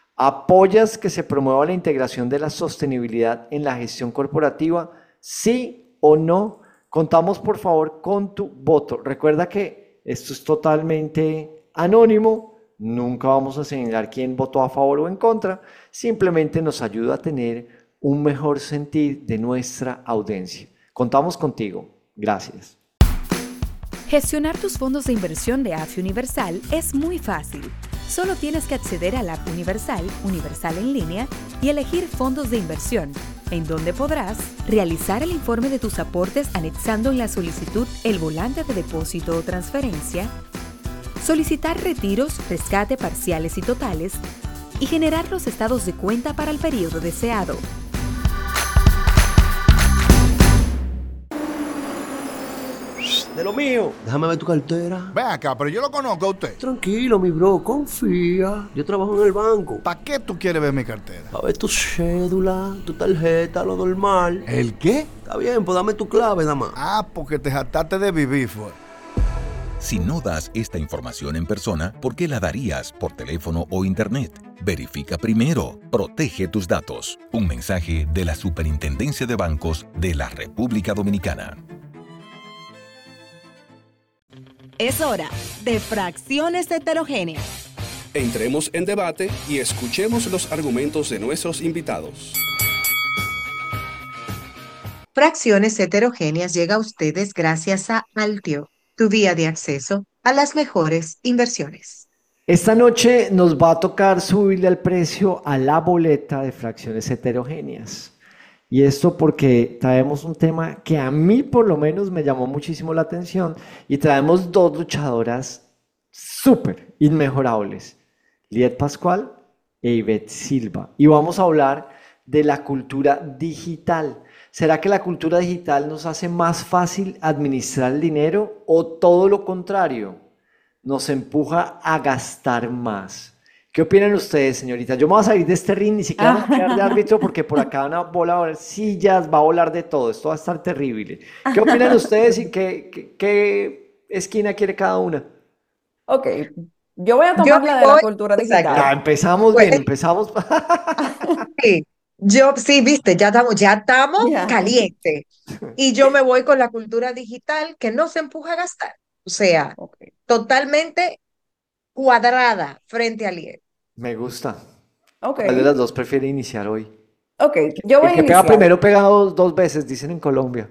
¿Apoyas que se promueva la integración de la sostenibilidad en la gestión corporativa? ¿Sí o no? Contamos por favor con tu voto. Recuerda que esto es totalmente anónimo. Nunca vamos a señalar quién votó a favor o en contra. Simplemente nos ayuda a tener un mejor sentir de nuestra audiencia. Contamos contigo. Gracias. Gestionar tus fondos de inversión de A F I Universal es muy fácil. Solo tienes que acceder a la app Universal, Universal en línea, y elegir fondos de inversión, en donde podrás realizar el informe de tus aportes anexando en la solicitud el volante de depósito o transferencia, solicitar retiros, rescate parciales y totales, y generar los estados de cuenta para el periodo deseado. De lo mío. Déjame ver tu cartera. Ven acá, pero yo lo conozco a usted. Tranquilo, mi bro, confía. Yo trabajo en el banco. ¿Para qué tú quieres ver mi cartera? Para ver tu cédula, tu tarjeta, lo normal. ¿El qué? Está bien, pues dame tu clave, nada más. Ah, porque te jactaste de vivir, fue. Si no das esta información en persona, ¿por qué la darías por teléfono o internet? Verifica primero. Protege tus datos. Un mensaje de la Superintendencia de Bancos de la República Dominicana. Es hora de Fracciones Heterogéneas. Entremos en debate y escuchemos los argumentos de nuestros invitados. Fracciones Heterogéneas llega a ustedes gracias a Altio, tu vía de acceso a las mejores inversiones. Esta noche nos va a tocar subirle el precio a la boleta de fracciones heterogéneas. Y esto porque traemos un tema que a mí por lo menos me llamó muchísimo la atención y traemos dos luchadoras súper inmejorables, Liet Pascual e Ivette Silva. Y vamos a hablar de la cultura digital. ¿Será que la cultura digital nos hace más fácil administrar el dinero o todo lo contrario? Nos empuja a gastar más. ¿Qué opinan ustedes, señorita? Yo me voy a salir de este ring, ni siquiera me voy a quedar de árbitro porque por acá van a volar sillas, va a volar de todo, esto va a estar terrible. ¿Qué opinan ustedes y qué, qué, qué esquina quiere cada una? Ok, yo voy a tomar Yo la de voy, la cultura exacto. digital. Ya empezamos Pues, bien, empezamos. sí, yo, sí, viste, ya estamos, ya estamos Ya. calientes. Y yo me voy con la cultura digital que no se empuja a gastar. O sea, Ok, totalmente cuadrada frente al I E. Me gusta. ok, ¿Cuál de las dos prefiere iniciar hoy? ok, yo voy El a que pega iniciar. primero pega dos, dos veces, dicen en Colombia.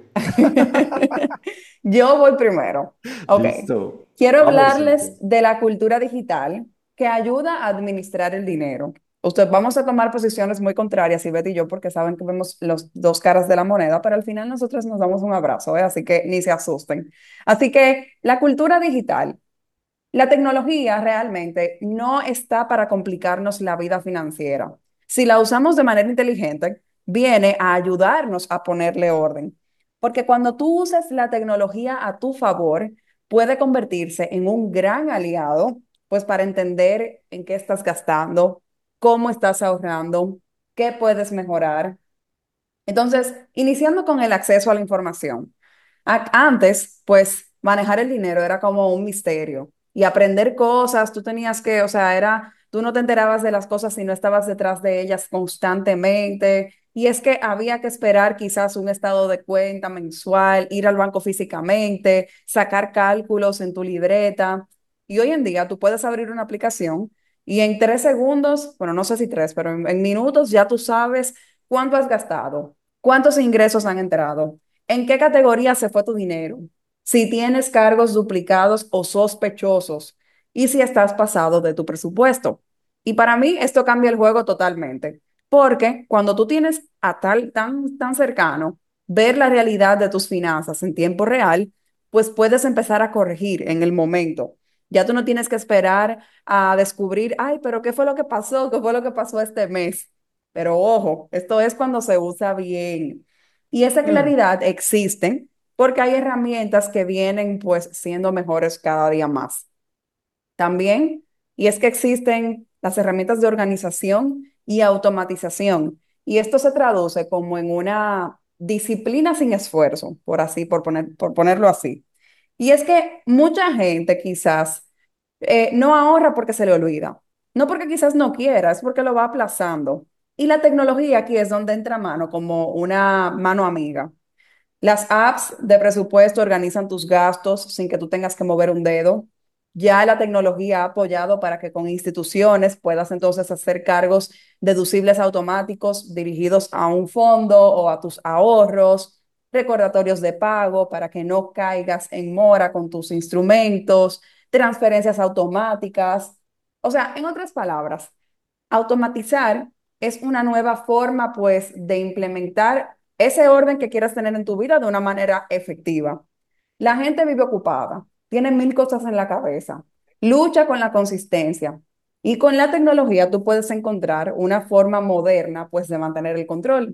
Yo voy primero. Ok. Listo. Quiero Vamos, hablarles cinco. de la cultura digital que ayuda a administrar el dinero. Usted, vamos a tomar posiciones muy contrarias, Ivette y yo, porque saben que vemos las dos caras de la moneda, pero al final nosotros nos damos un abrazo, ¿eh? Así que ni se asusten. Así que la cultura digital, la tecnología realmente no está para complicarnos la vida financiera. Si la usamos de manera inteligente, viene a ayudarnos a ponerle orden. Porque cuando tú uses la tecnología a tu favor, puede convertirse en un gran aliado, pues para entender en qué estás gastando, cómo estás ahorrando, qué puedes mejorar. Entonces, iniciando con el acceso a la información. A- Antes, pues, manejar el dinero era como un misterio y aprender cosas, tú tenías que, o sea, era, tú no te enterabas de las cosas si no estabas detrás de ellas constantemente. Y es que había que esperar quizás un estado de cuenta mensual, ir al banco físicamente, sacar cálculos en tu libreta. Y hoy en día tú puedes abrir una aplicación y en tres segundos, bueno, no sé si tres, pero en, en minutos ya tú sabes cuánto has gastado, cuántos ingresos han entrado, en qué categoría se fue tu dinero, si tienes cargos duplicados o sospechosos y si estás pasado de tu presupuesto. Y para mí esto cambia el juego totalmente, porque cuando tú tienes a tal tan tan cercano ver la realidad de tus finanzas en tiempo real, pues puedes empezar a corregir en el momento. Ya tú no tienes que esperar a descubrir, ay, pero ¿qué fue lo que pasó? ¿Qué fue lo que pasó este mes? Pero ojo, esto es cuando se usa bien. Y esa Mm. claridad existe porque hay herramientas que vienen pues siendo mejores cada día más. También, y es que existen las herramientas de organización y automatización. Y esto se traduce como en una disciplina sin esfuerzo, por así, por poner, por ponerlo así. Y es que mucha gente quizás eh, no ahorra porque se le olvida, no porque quizás no quiera, es porque lo va aplazando. Y la tecnología aquí es donde entra mano como una mano amiga. Las apps de presupuesto organizan tus gastos sin que tú tengas que mover un dedo. Ya la tecnología ha apoyado para que con instituciones puedas entonces hacer cargos deducibles automáticos dirigidos a un fondo o a tus ahorros, recordatorios de pago para que no caigas en mora con tus instrumentos, transferencias automáticas. O sea, en otras palabras, automatizar es una nueva forma, pues, de implementar ese orden que quieras tener en tu vida de una manera efectiva. La gente vive ocupada, tiene mil cosas en la cabeza, lucha con la consistencia y con la tecnología tú puedes encontrar una forma moderna, pues, de mantener el control.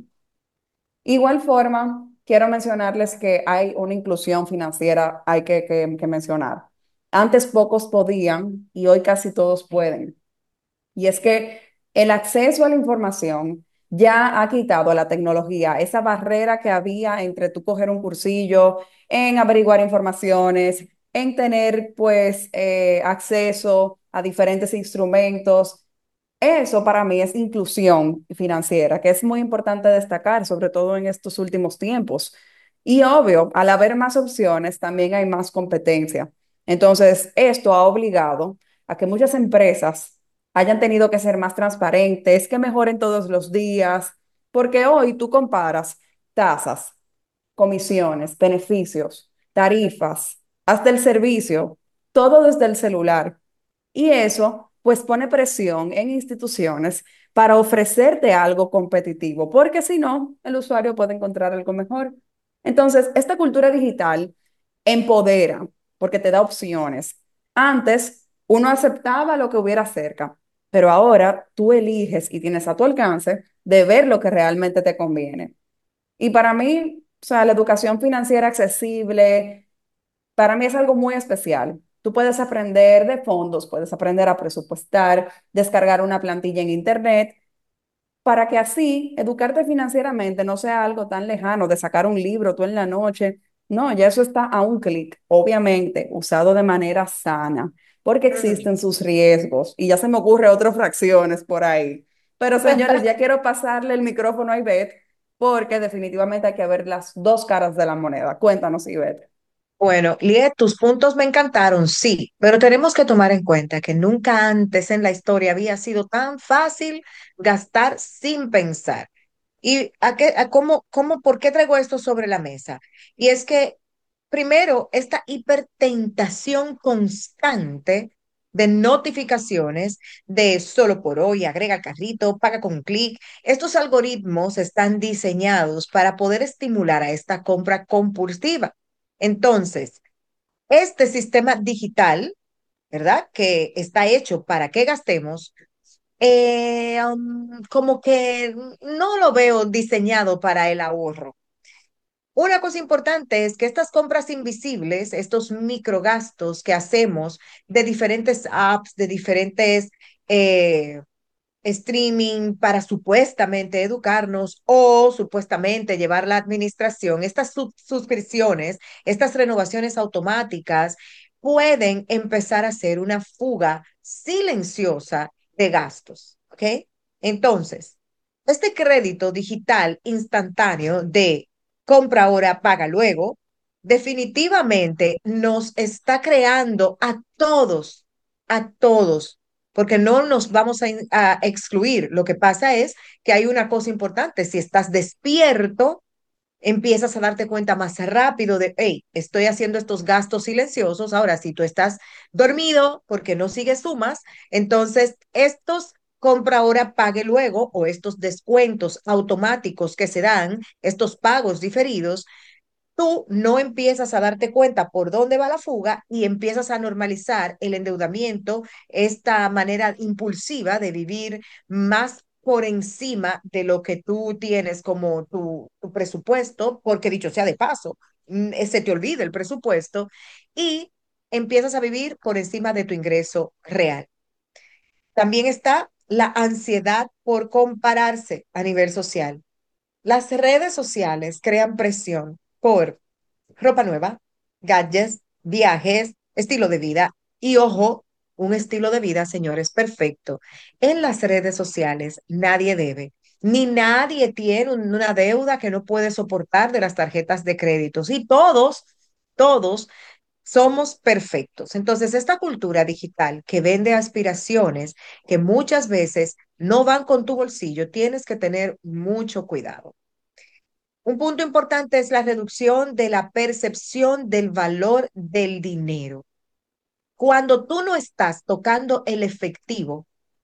Igual forma, quiero mencionarles que hay una inclusión financiera, hay que, que, que mencionar. Antes pocos podían y hoy casi todos pueden. Y es que el acceso a la información ya ha quitado a la tecnología esa barrera que había entre tú coger un cursillo, en averiguar informaciones, en tener pues eh, acceso a diferentes instrumentos. Eso para mí es inclusión financiera, que es muy importante destacar, sobre todo en estos últimos tiempos. Y obvio, al haber más opciones, también hay más competencia. Entonces, esto ha obligado a que muchas empresas hayan tenido que ser más transparentes, que mejoren todos los días, porque hoy tú comparas tasas comisiones, beneficios, tarifas, hasta el servicio, todo desde el celular. Y eso, pues, pone presión en instituciones para ofrecerte algo competitivo, porque si no, el usuario puede encontrar algo mejor. Entonces, esta cultura digital empodera, porque te da opciones. Antes, uno aceptaba lo que hubiera cerca, pero ahora tú eliges y tienes a tu alcance de ver lo que realmente te conviene. Y para mí, o sea, la educación financiera accesible, para mí es algo muy especial. Tú puedes aprender de fondos, puedes aprender a presupuestar, descargar una plantilla en internet, para que así educarte financieramente no sea algo tan lejano de sacar un libro tú en la noche. No, ya eso está a un clic, obviamente, usado de manera sana, porque existen sus riesgos y ya se me ocurre otras fracciones por ahí. Pero señores, ya quiero pasarle el micrófono a Ivette, porque definitivamente hay que ver las dos caras de la moneda. Cuéntanos, Ivette. Bueno, Liet, tus puntos me encantaron, sí, pero tenemos que tomar en cuenta que nunca antes en la historia había sido tan fácil gastar sin pensar. ¿Y a qué, a cómo, cómo, por qué traigo esto sobre la mesa? Y es que, primero, esta hipertentación constante de notificaciones de solo por hoy, agrega al carrito, paga con un clic. Estos algoritmos están diseñados para poder estimular a esta compra compulsiva. Entonces, este sistema digital, ¿verdad? Que está hecho para que gastemos, eh, um, como que no lo veo diseñado para el ahorro. Una cosa importante es que estas compras invisibles, estos microgastos que hacemos de diferentes apps, de diferentes eh, streaming para supuestamente educarnos o supuestamente llevar la administración, estas sub- suscripciones, estas renovaciones automáticas pueden empezar a ser una fuga silenciosa de gastos, ¿ok? Entonces, este crédito digital instantáneo de compra ahora, paga luego, definitivamente nos está creando a todos, a todos, porque no nos vamos a, in- a excluir. Lo que pasa es que hay una cosa importante, si estás despierto, empiezas a darte cuenta más rápido de, hey, estoy haciendo estos gastos silenciosos. Ahora, si tú estás dormido porque no sigues sumas, entonces estos compra ahora, pague luego o estos descuentos automáticos que se dan, estos pagos diferidos, tú no empiezas a darte cuenta por dónde va la fuga y empiezas a normalizar el endeudamiento, esta manera impulsiva de vivir más por encima de lo que tú tienes como tu, tu presupuesto, porque dicho sea de paso, mm, eh, se te olvida el presupuesto y empiezas a vivir por encima de tu ingreso real. También está la ansiedad por compararse a nivel social. Las redes sociales crean presión por ropa nueva, gadgets, viajes, estilo de vida. Y ojo, un estilo de vida, señores, perfecto. En las redes sociales nadie debe, ni nadie tiene un- una deuda que no puede soportar de las tarjetas de créditos. Y todos, todos somos perfectos. Entonces, esta cultura digital que vende aspiraciones que muchas veces no van con tu bolsillo, tienes que tener mucho cuidado. Un punto importante es la reducción de la percepción del valor del dinero. Cuando tú no estás tocando el efectivo,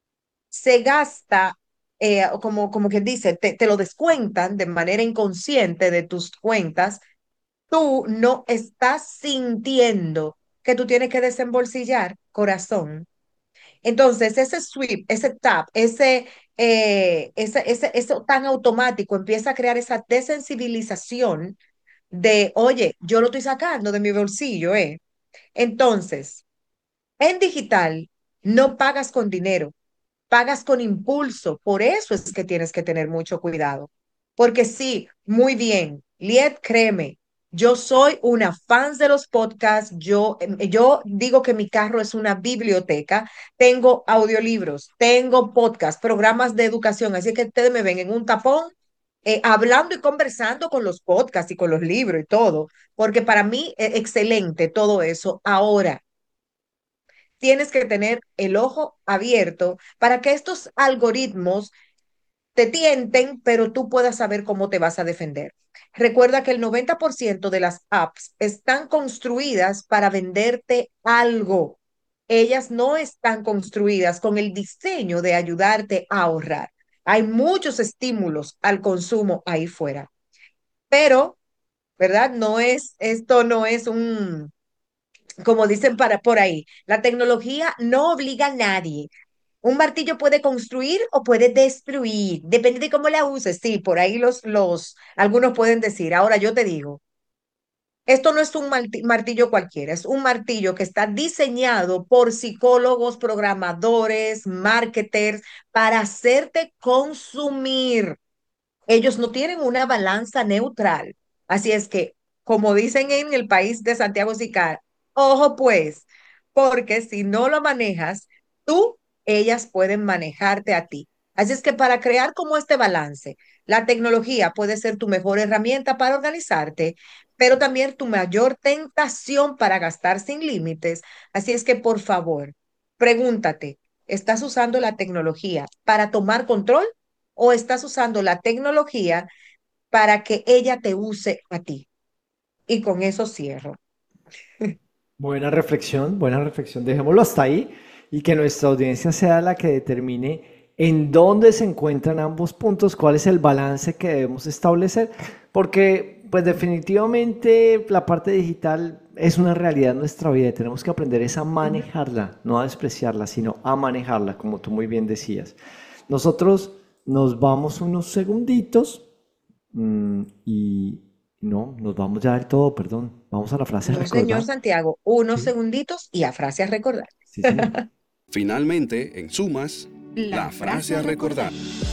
se gasta, eh, como, como quien dice, te, te lo descuentan de manera inconsciente de tus cuentas. Tú no estás sintiendo que tú tienes que desembolsillar, corazón. Entonces, ese sweep, ese tap, ese, eh, ese, ese, eso tan automático empieza a crear esa desensibilización de, oye, yo lo estoy sacando de mi bolsillo, ¿eh? Entonces, en digital no pagas con dinero, pagas con impulso. Por eso es que tienes que tener mucho cuidado. Porque sí, muy bien, Liet, créeme, yo soy una fan de los podcasts. Yo, em, yo digo que mi carro es una biblioteca. Tengo audiolibros, tengo podcasts, programas de educación. Así que ustedes me ven en un tapón eh, hablando y conversando con los podcasts y con los libros y todo. Porque para mí es excelente todo eso. Ahora, tienes que tener el ojo abierto para que estos algoritmos te tienten, pero tú puedas saber cómo te vas a defender. Recuerda que el noventa por ciento de las apps están construidas para venderte algo. Ellas no están construidas con el diseño de ayudarte a ahorrar. Hay muchos estímulos al consumo ahí fuera, pero, ¿verdad? No es, esto no es un, como dicen para, por ahí, la tecnología no obliga a nadie. Un martillo puede construir o puede destruir, depende de cómo la uses. Sí, por ahí los, los, algunos pueden decir. Ahora yo te digo, esto no es un marti- martillo cualquiera, es un martillo que está diseñado por psicólogos, programadores, marketers, para hacerte consumir. Ellos no tienen una balanza neutral. Así es que, como dicen en el país de Santiago Sicar, ojo pues, porque si no lo manejas, tú, ellas pueden manejarte a ti. Así es que para crear como este balance, la tecnología puede ser tu mejor herramienta para organizarte, pero también tu mayor tentación para gastar sin límites. Así es que, por favor, pregúntate, ¿estás usando la tecnología para tomar control o estás usando la tecnología para que ella te use a ti? Y con eso cierro. Buena reflexión, buena reflexión. Dejémoslo hasta ahí y que nuestra audiencia sea la que determine en dónde se encuentran ambos puntos, cuál es el balance que debemos establecer, porque pues definitivamente la parte digital es una realidad en nuestra vida y tenemos que aprender es a manejarla, no a despreciarla, sino a manejarla, como tú muy bien decías. Nosotros nos vamos unos segunditos mmm, y no, nos vamos ya del todo, perdón. Vamos a la frase a No, recordar. señor Santiago, unos segunditos y a frase a recordar. Sí, señor. Finalmente, en sumas, la, la frase a recordar.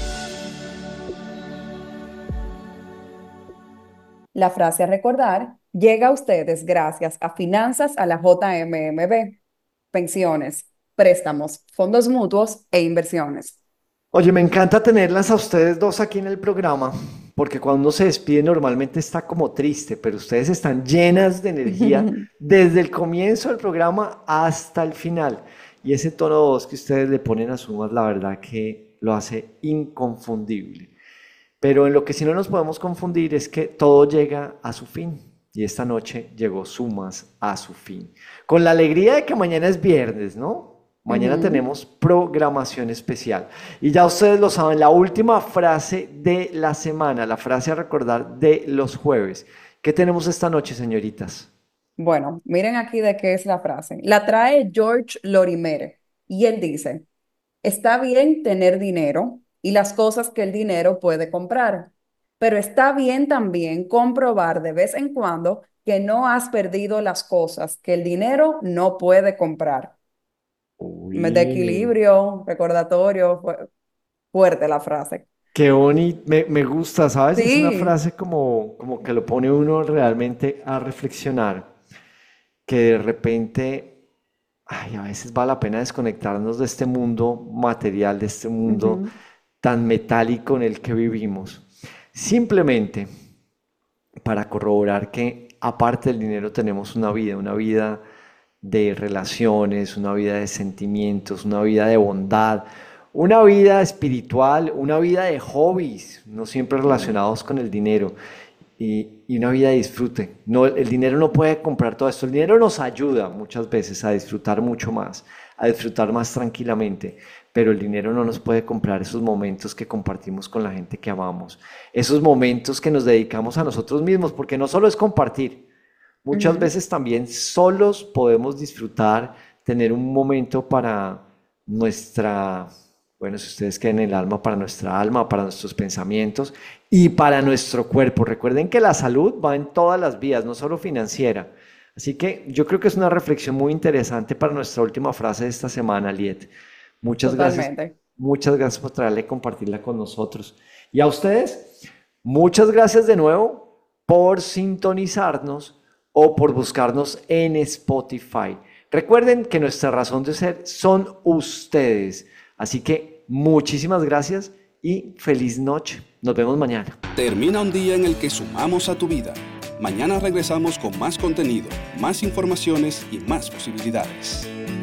La frase a recordar llega a ustedes gracias a Finanzas a la J M M B, pensiones, préstamos, fondos mutuos e inversiones. Oye, me encanta tenerlas a ustedes dos aquí en el programa, porque cuando uno se despide normalmente está como triste, pero ustedes están llenas de energía desde el comienzo del programa hasta el final. Y ese tono de voz que ustedes le ponen a Sumas, la verdad que lo hace inconfundible. Pero en lo que sí no nos podemos confundir es que todo llega a su fin. Y esta noche llegó Sumas a su fin. Con la alegría de que mañana es viernes, ¿no? Mañana uh-huh. tenemos programación especial. Y ya ustedes lo saben, la última frase de la semana, la frase a recordar de los jueves. ¿Qué tenemos esta noche, señoritas? Bueno, miren aquí de qué es la frase. La trae George Lorimer y él dice, está bien tener dinero y las cosas que el dinero puede comprar, pero está bien también comprobar de vez en cuando que no has perdido las cosas que el dinero no puede comprar. Uy. De equilibrio, recordatorio, fu- fuerte la frase. Qué bonito, me, me gusta, ¿sabes? Sí. Es una frase como, como que lo pone uno realmente a reflexionar, que de repente, ay, a veces vale la pena desconectarnos de este mundo material, de este mundo uh-huh. tan metálico en el que vivimos. Simplemente para corroborar que aparte del dinero tenemos una vida, una vida de relaciones, una vida de sentimientos, una vida de bondad, una vida espiritual, una vida de hobbies, no siempre relacionados con el dinero, y, y una vida de disfrute. No, el dinero no puede comprar todo esto. El dinero nos ayuda muchas veces a disfrutar mucho más, a disfrutar más tranquilamente, pero el dinero no nos puede comprar esos momentos que compartimos con la gente que amamos, esos momentos que nos dedicamos a nosotros mismos, porque no solo es compartir. Muchas uh-huh. veces también solos podemos disfrutar, tener un momento para nuestra, bueno, si ustedes creen en el alma, para nuestra alma, para nuestros pensamientos y para nuestro cuerpo. Recuerden que la salud va en todas las vías, no solo financiera. Así que yo creo que es una reflexión muy interesante para nuestra última frase de esta semana, Liet. Muchas Totalmente. gracias. Muchas gracias por traerle y compartirla con nosotros. Y a ustedes, muchas gracias de nuevo por sintonizarnos o por buscarnos en Spotify. Recuerden que nuestra razón de ser son ustedes. Así que muchísimas gracias y feliz noche. Nos vemos mañana. Termina un día en el que sumamos a tu vida. Mañana regresamos con más contenido, más informaciones y más posibilidades.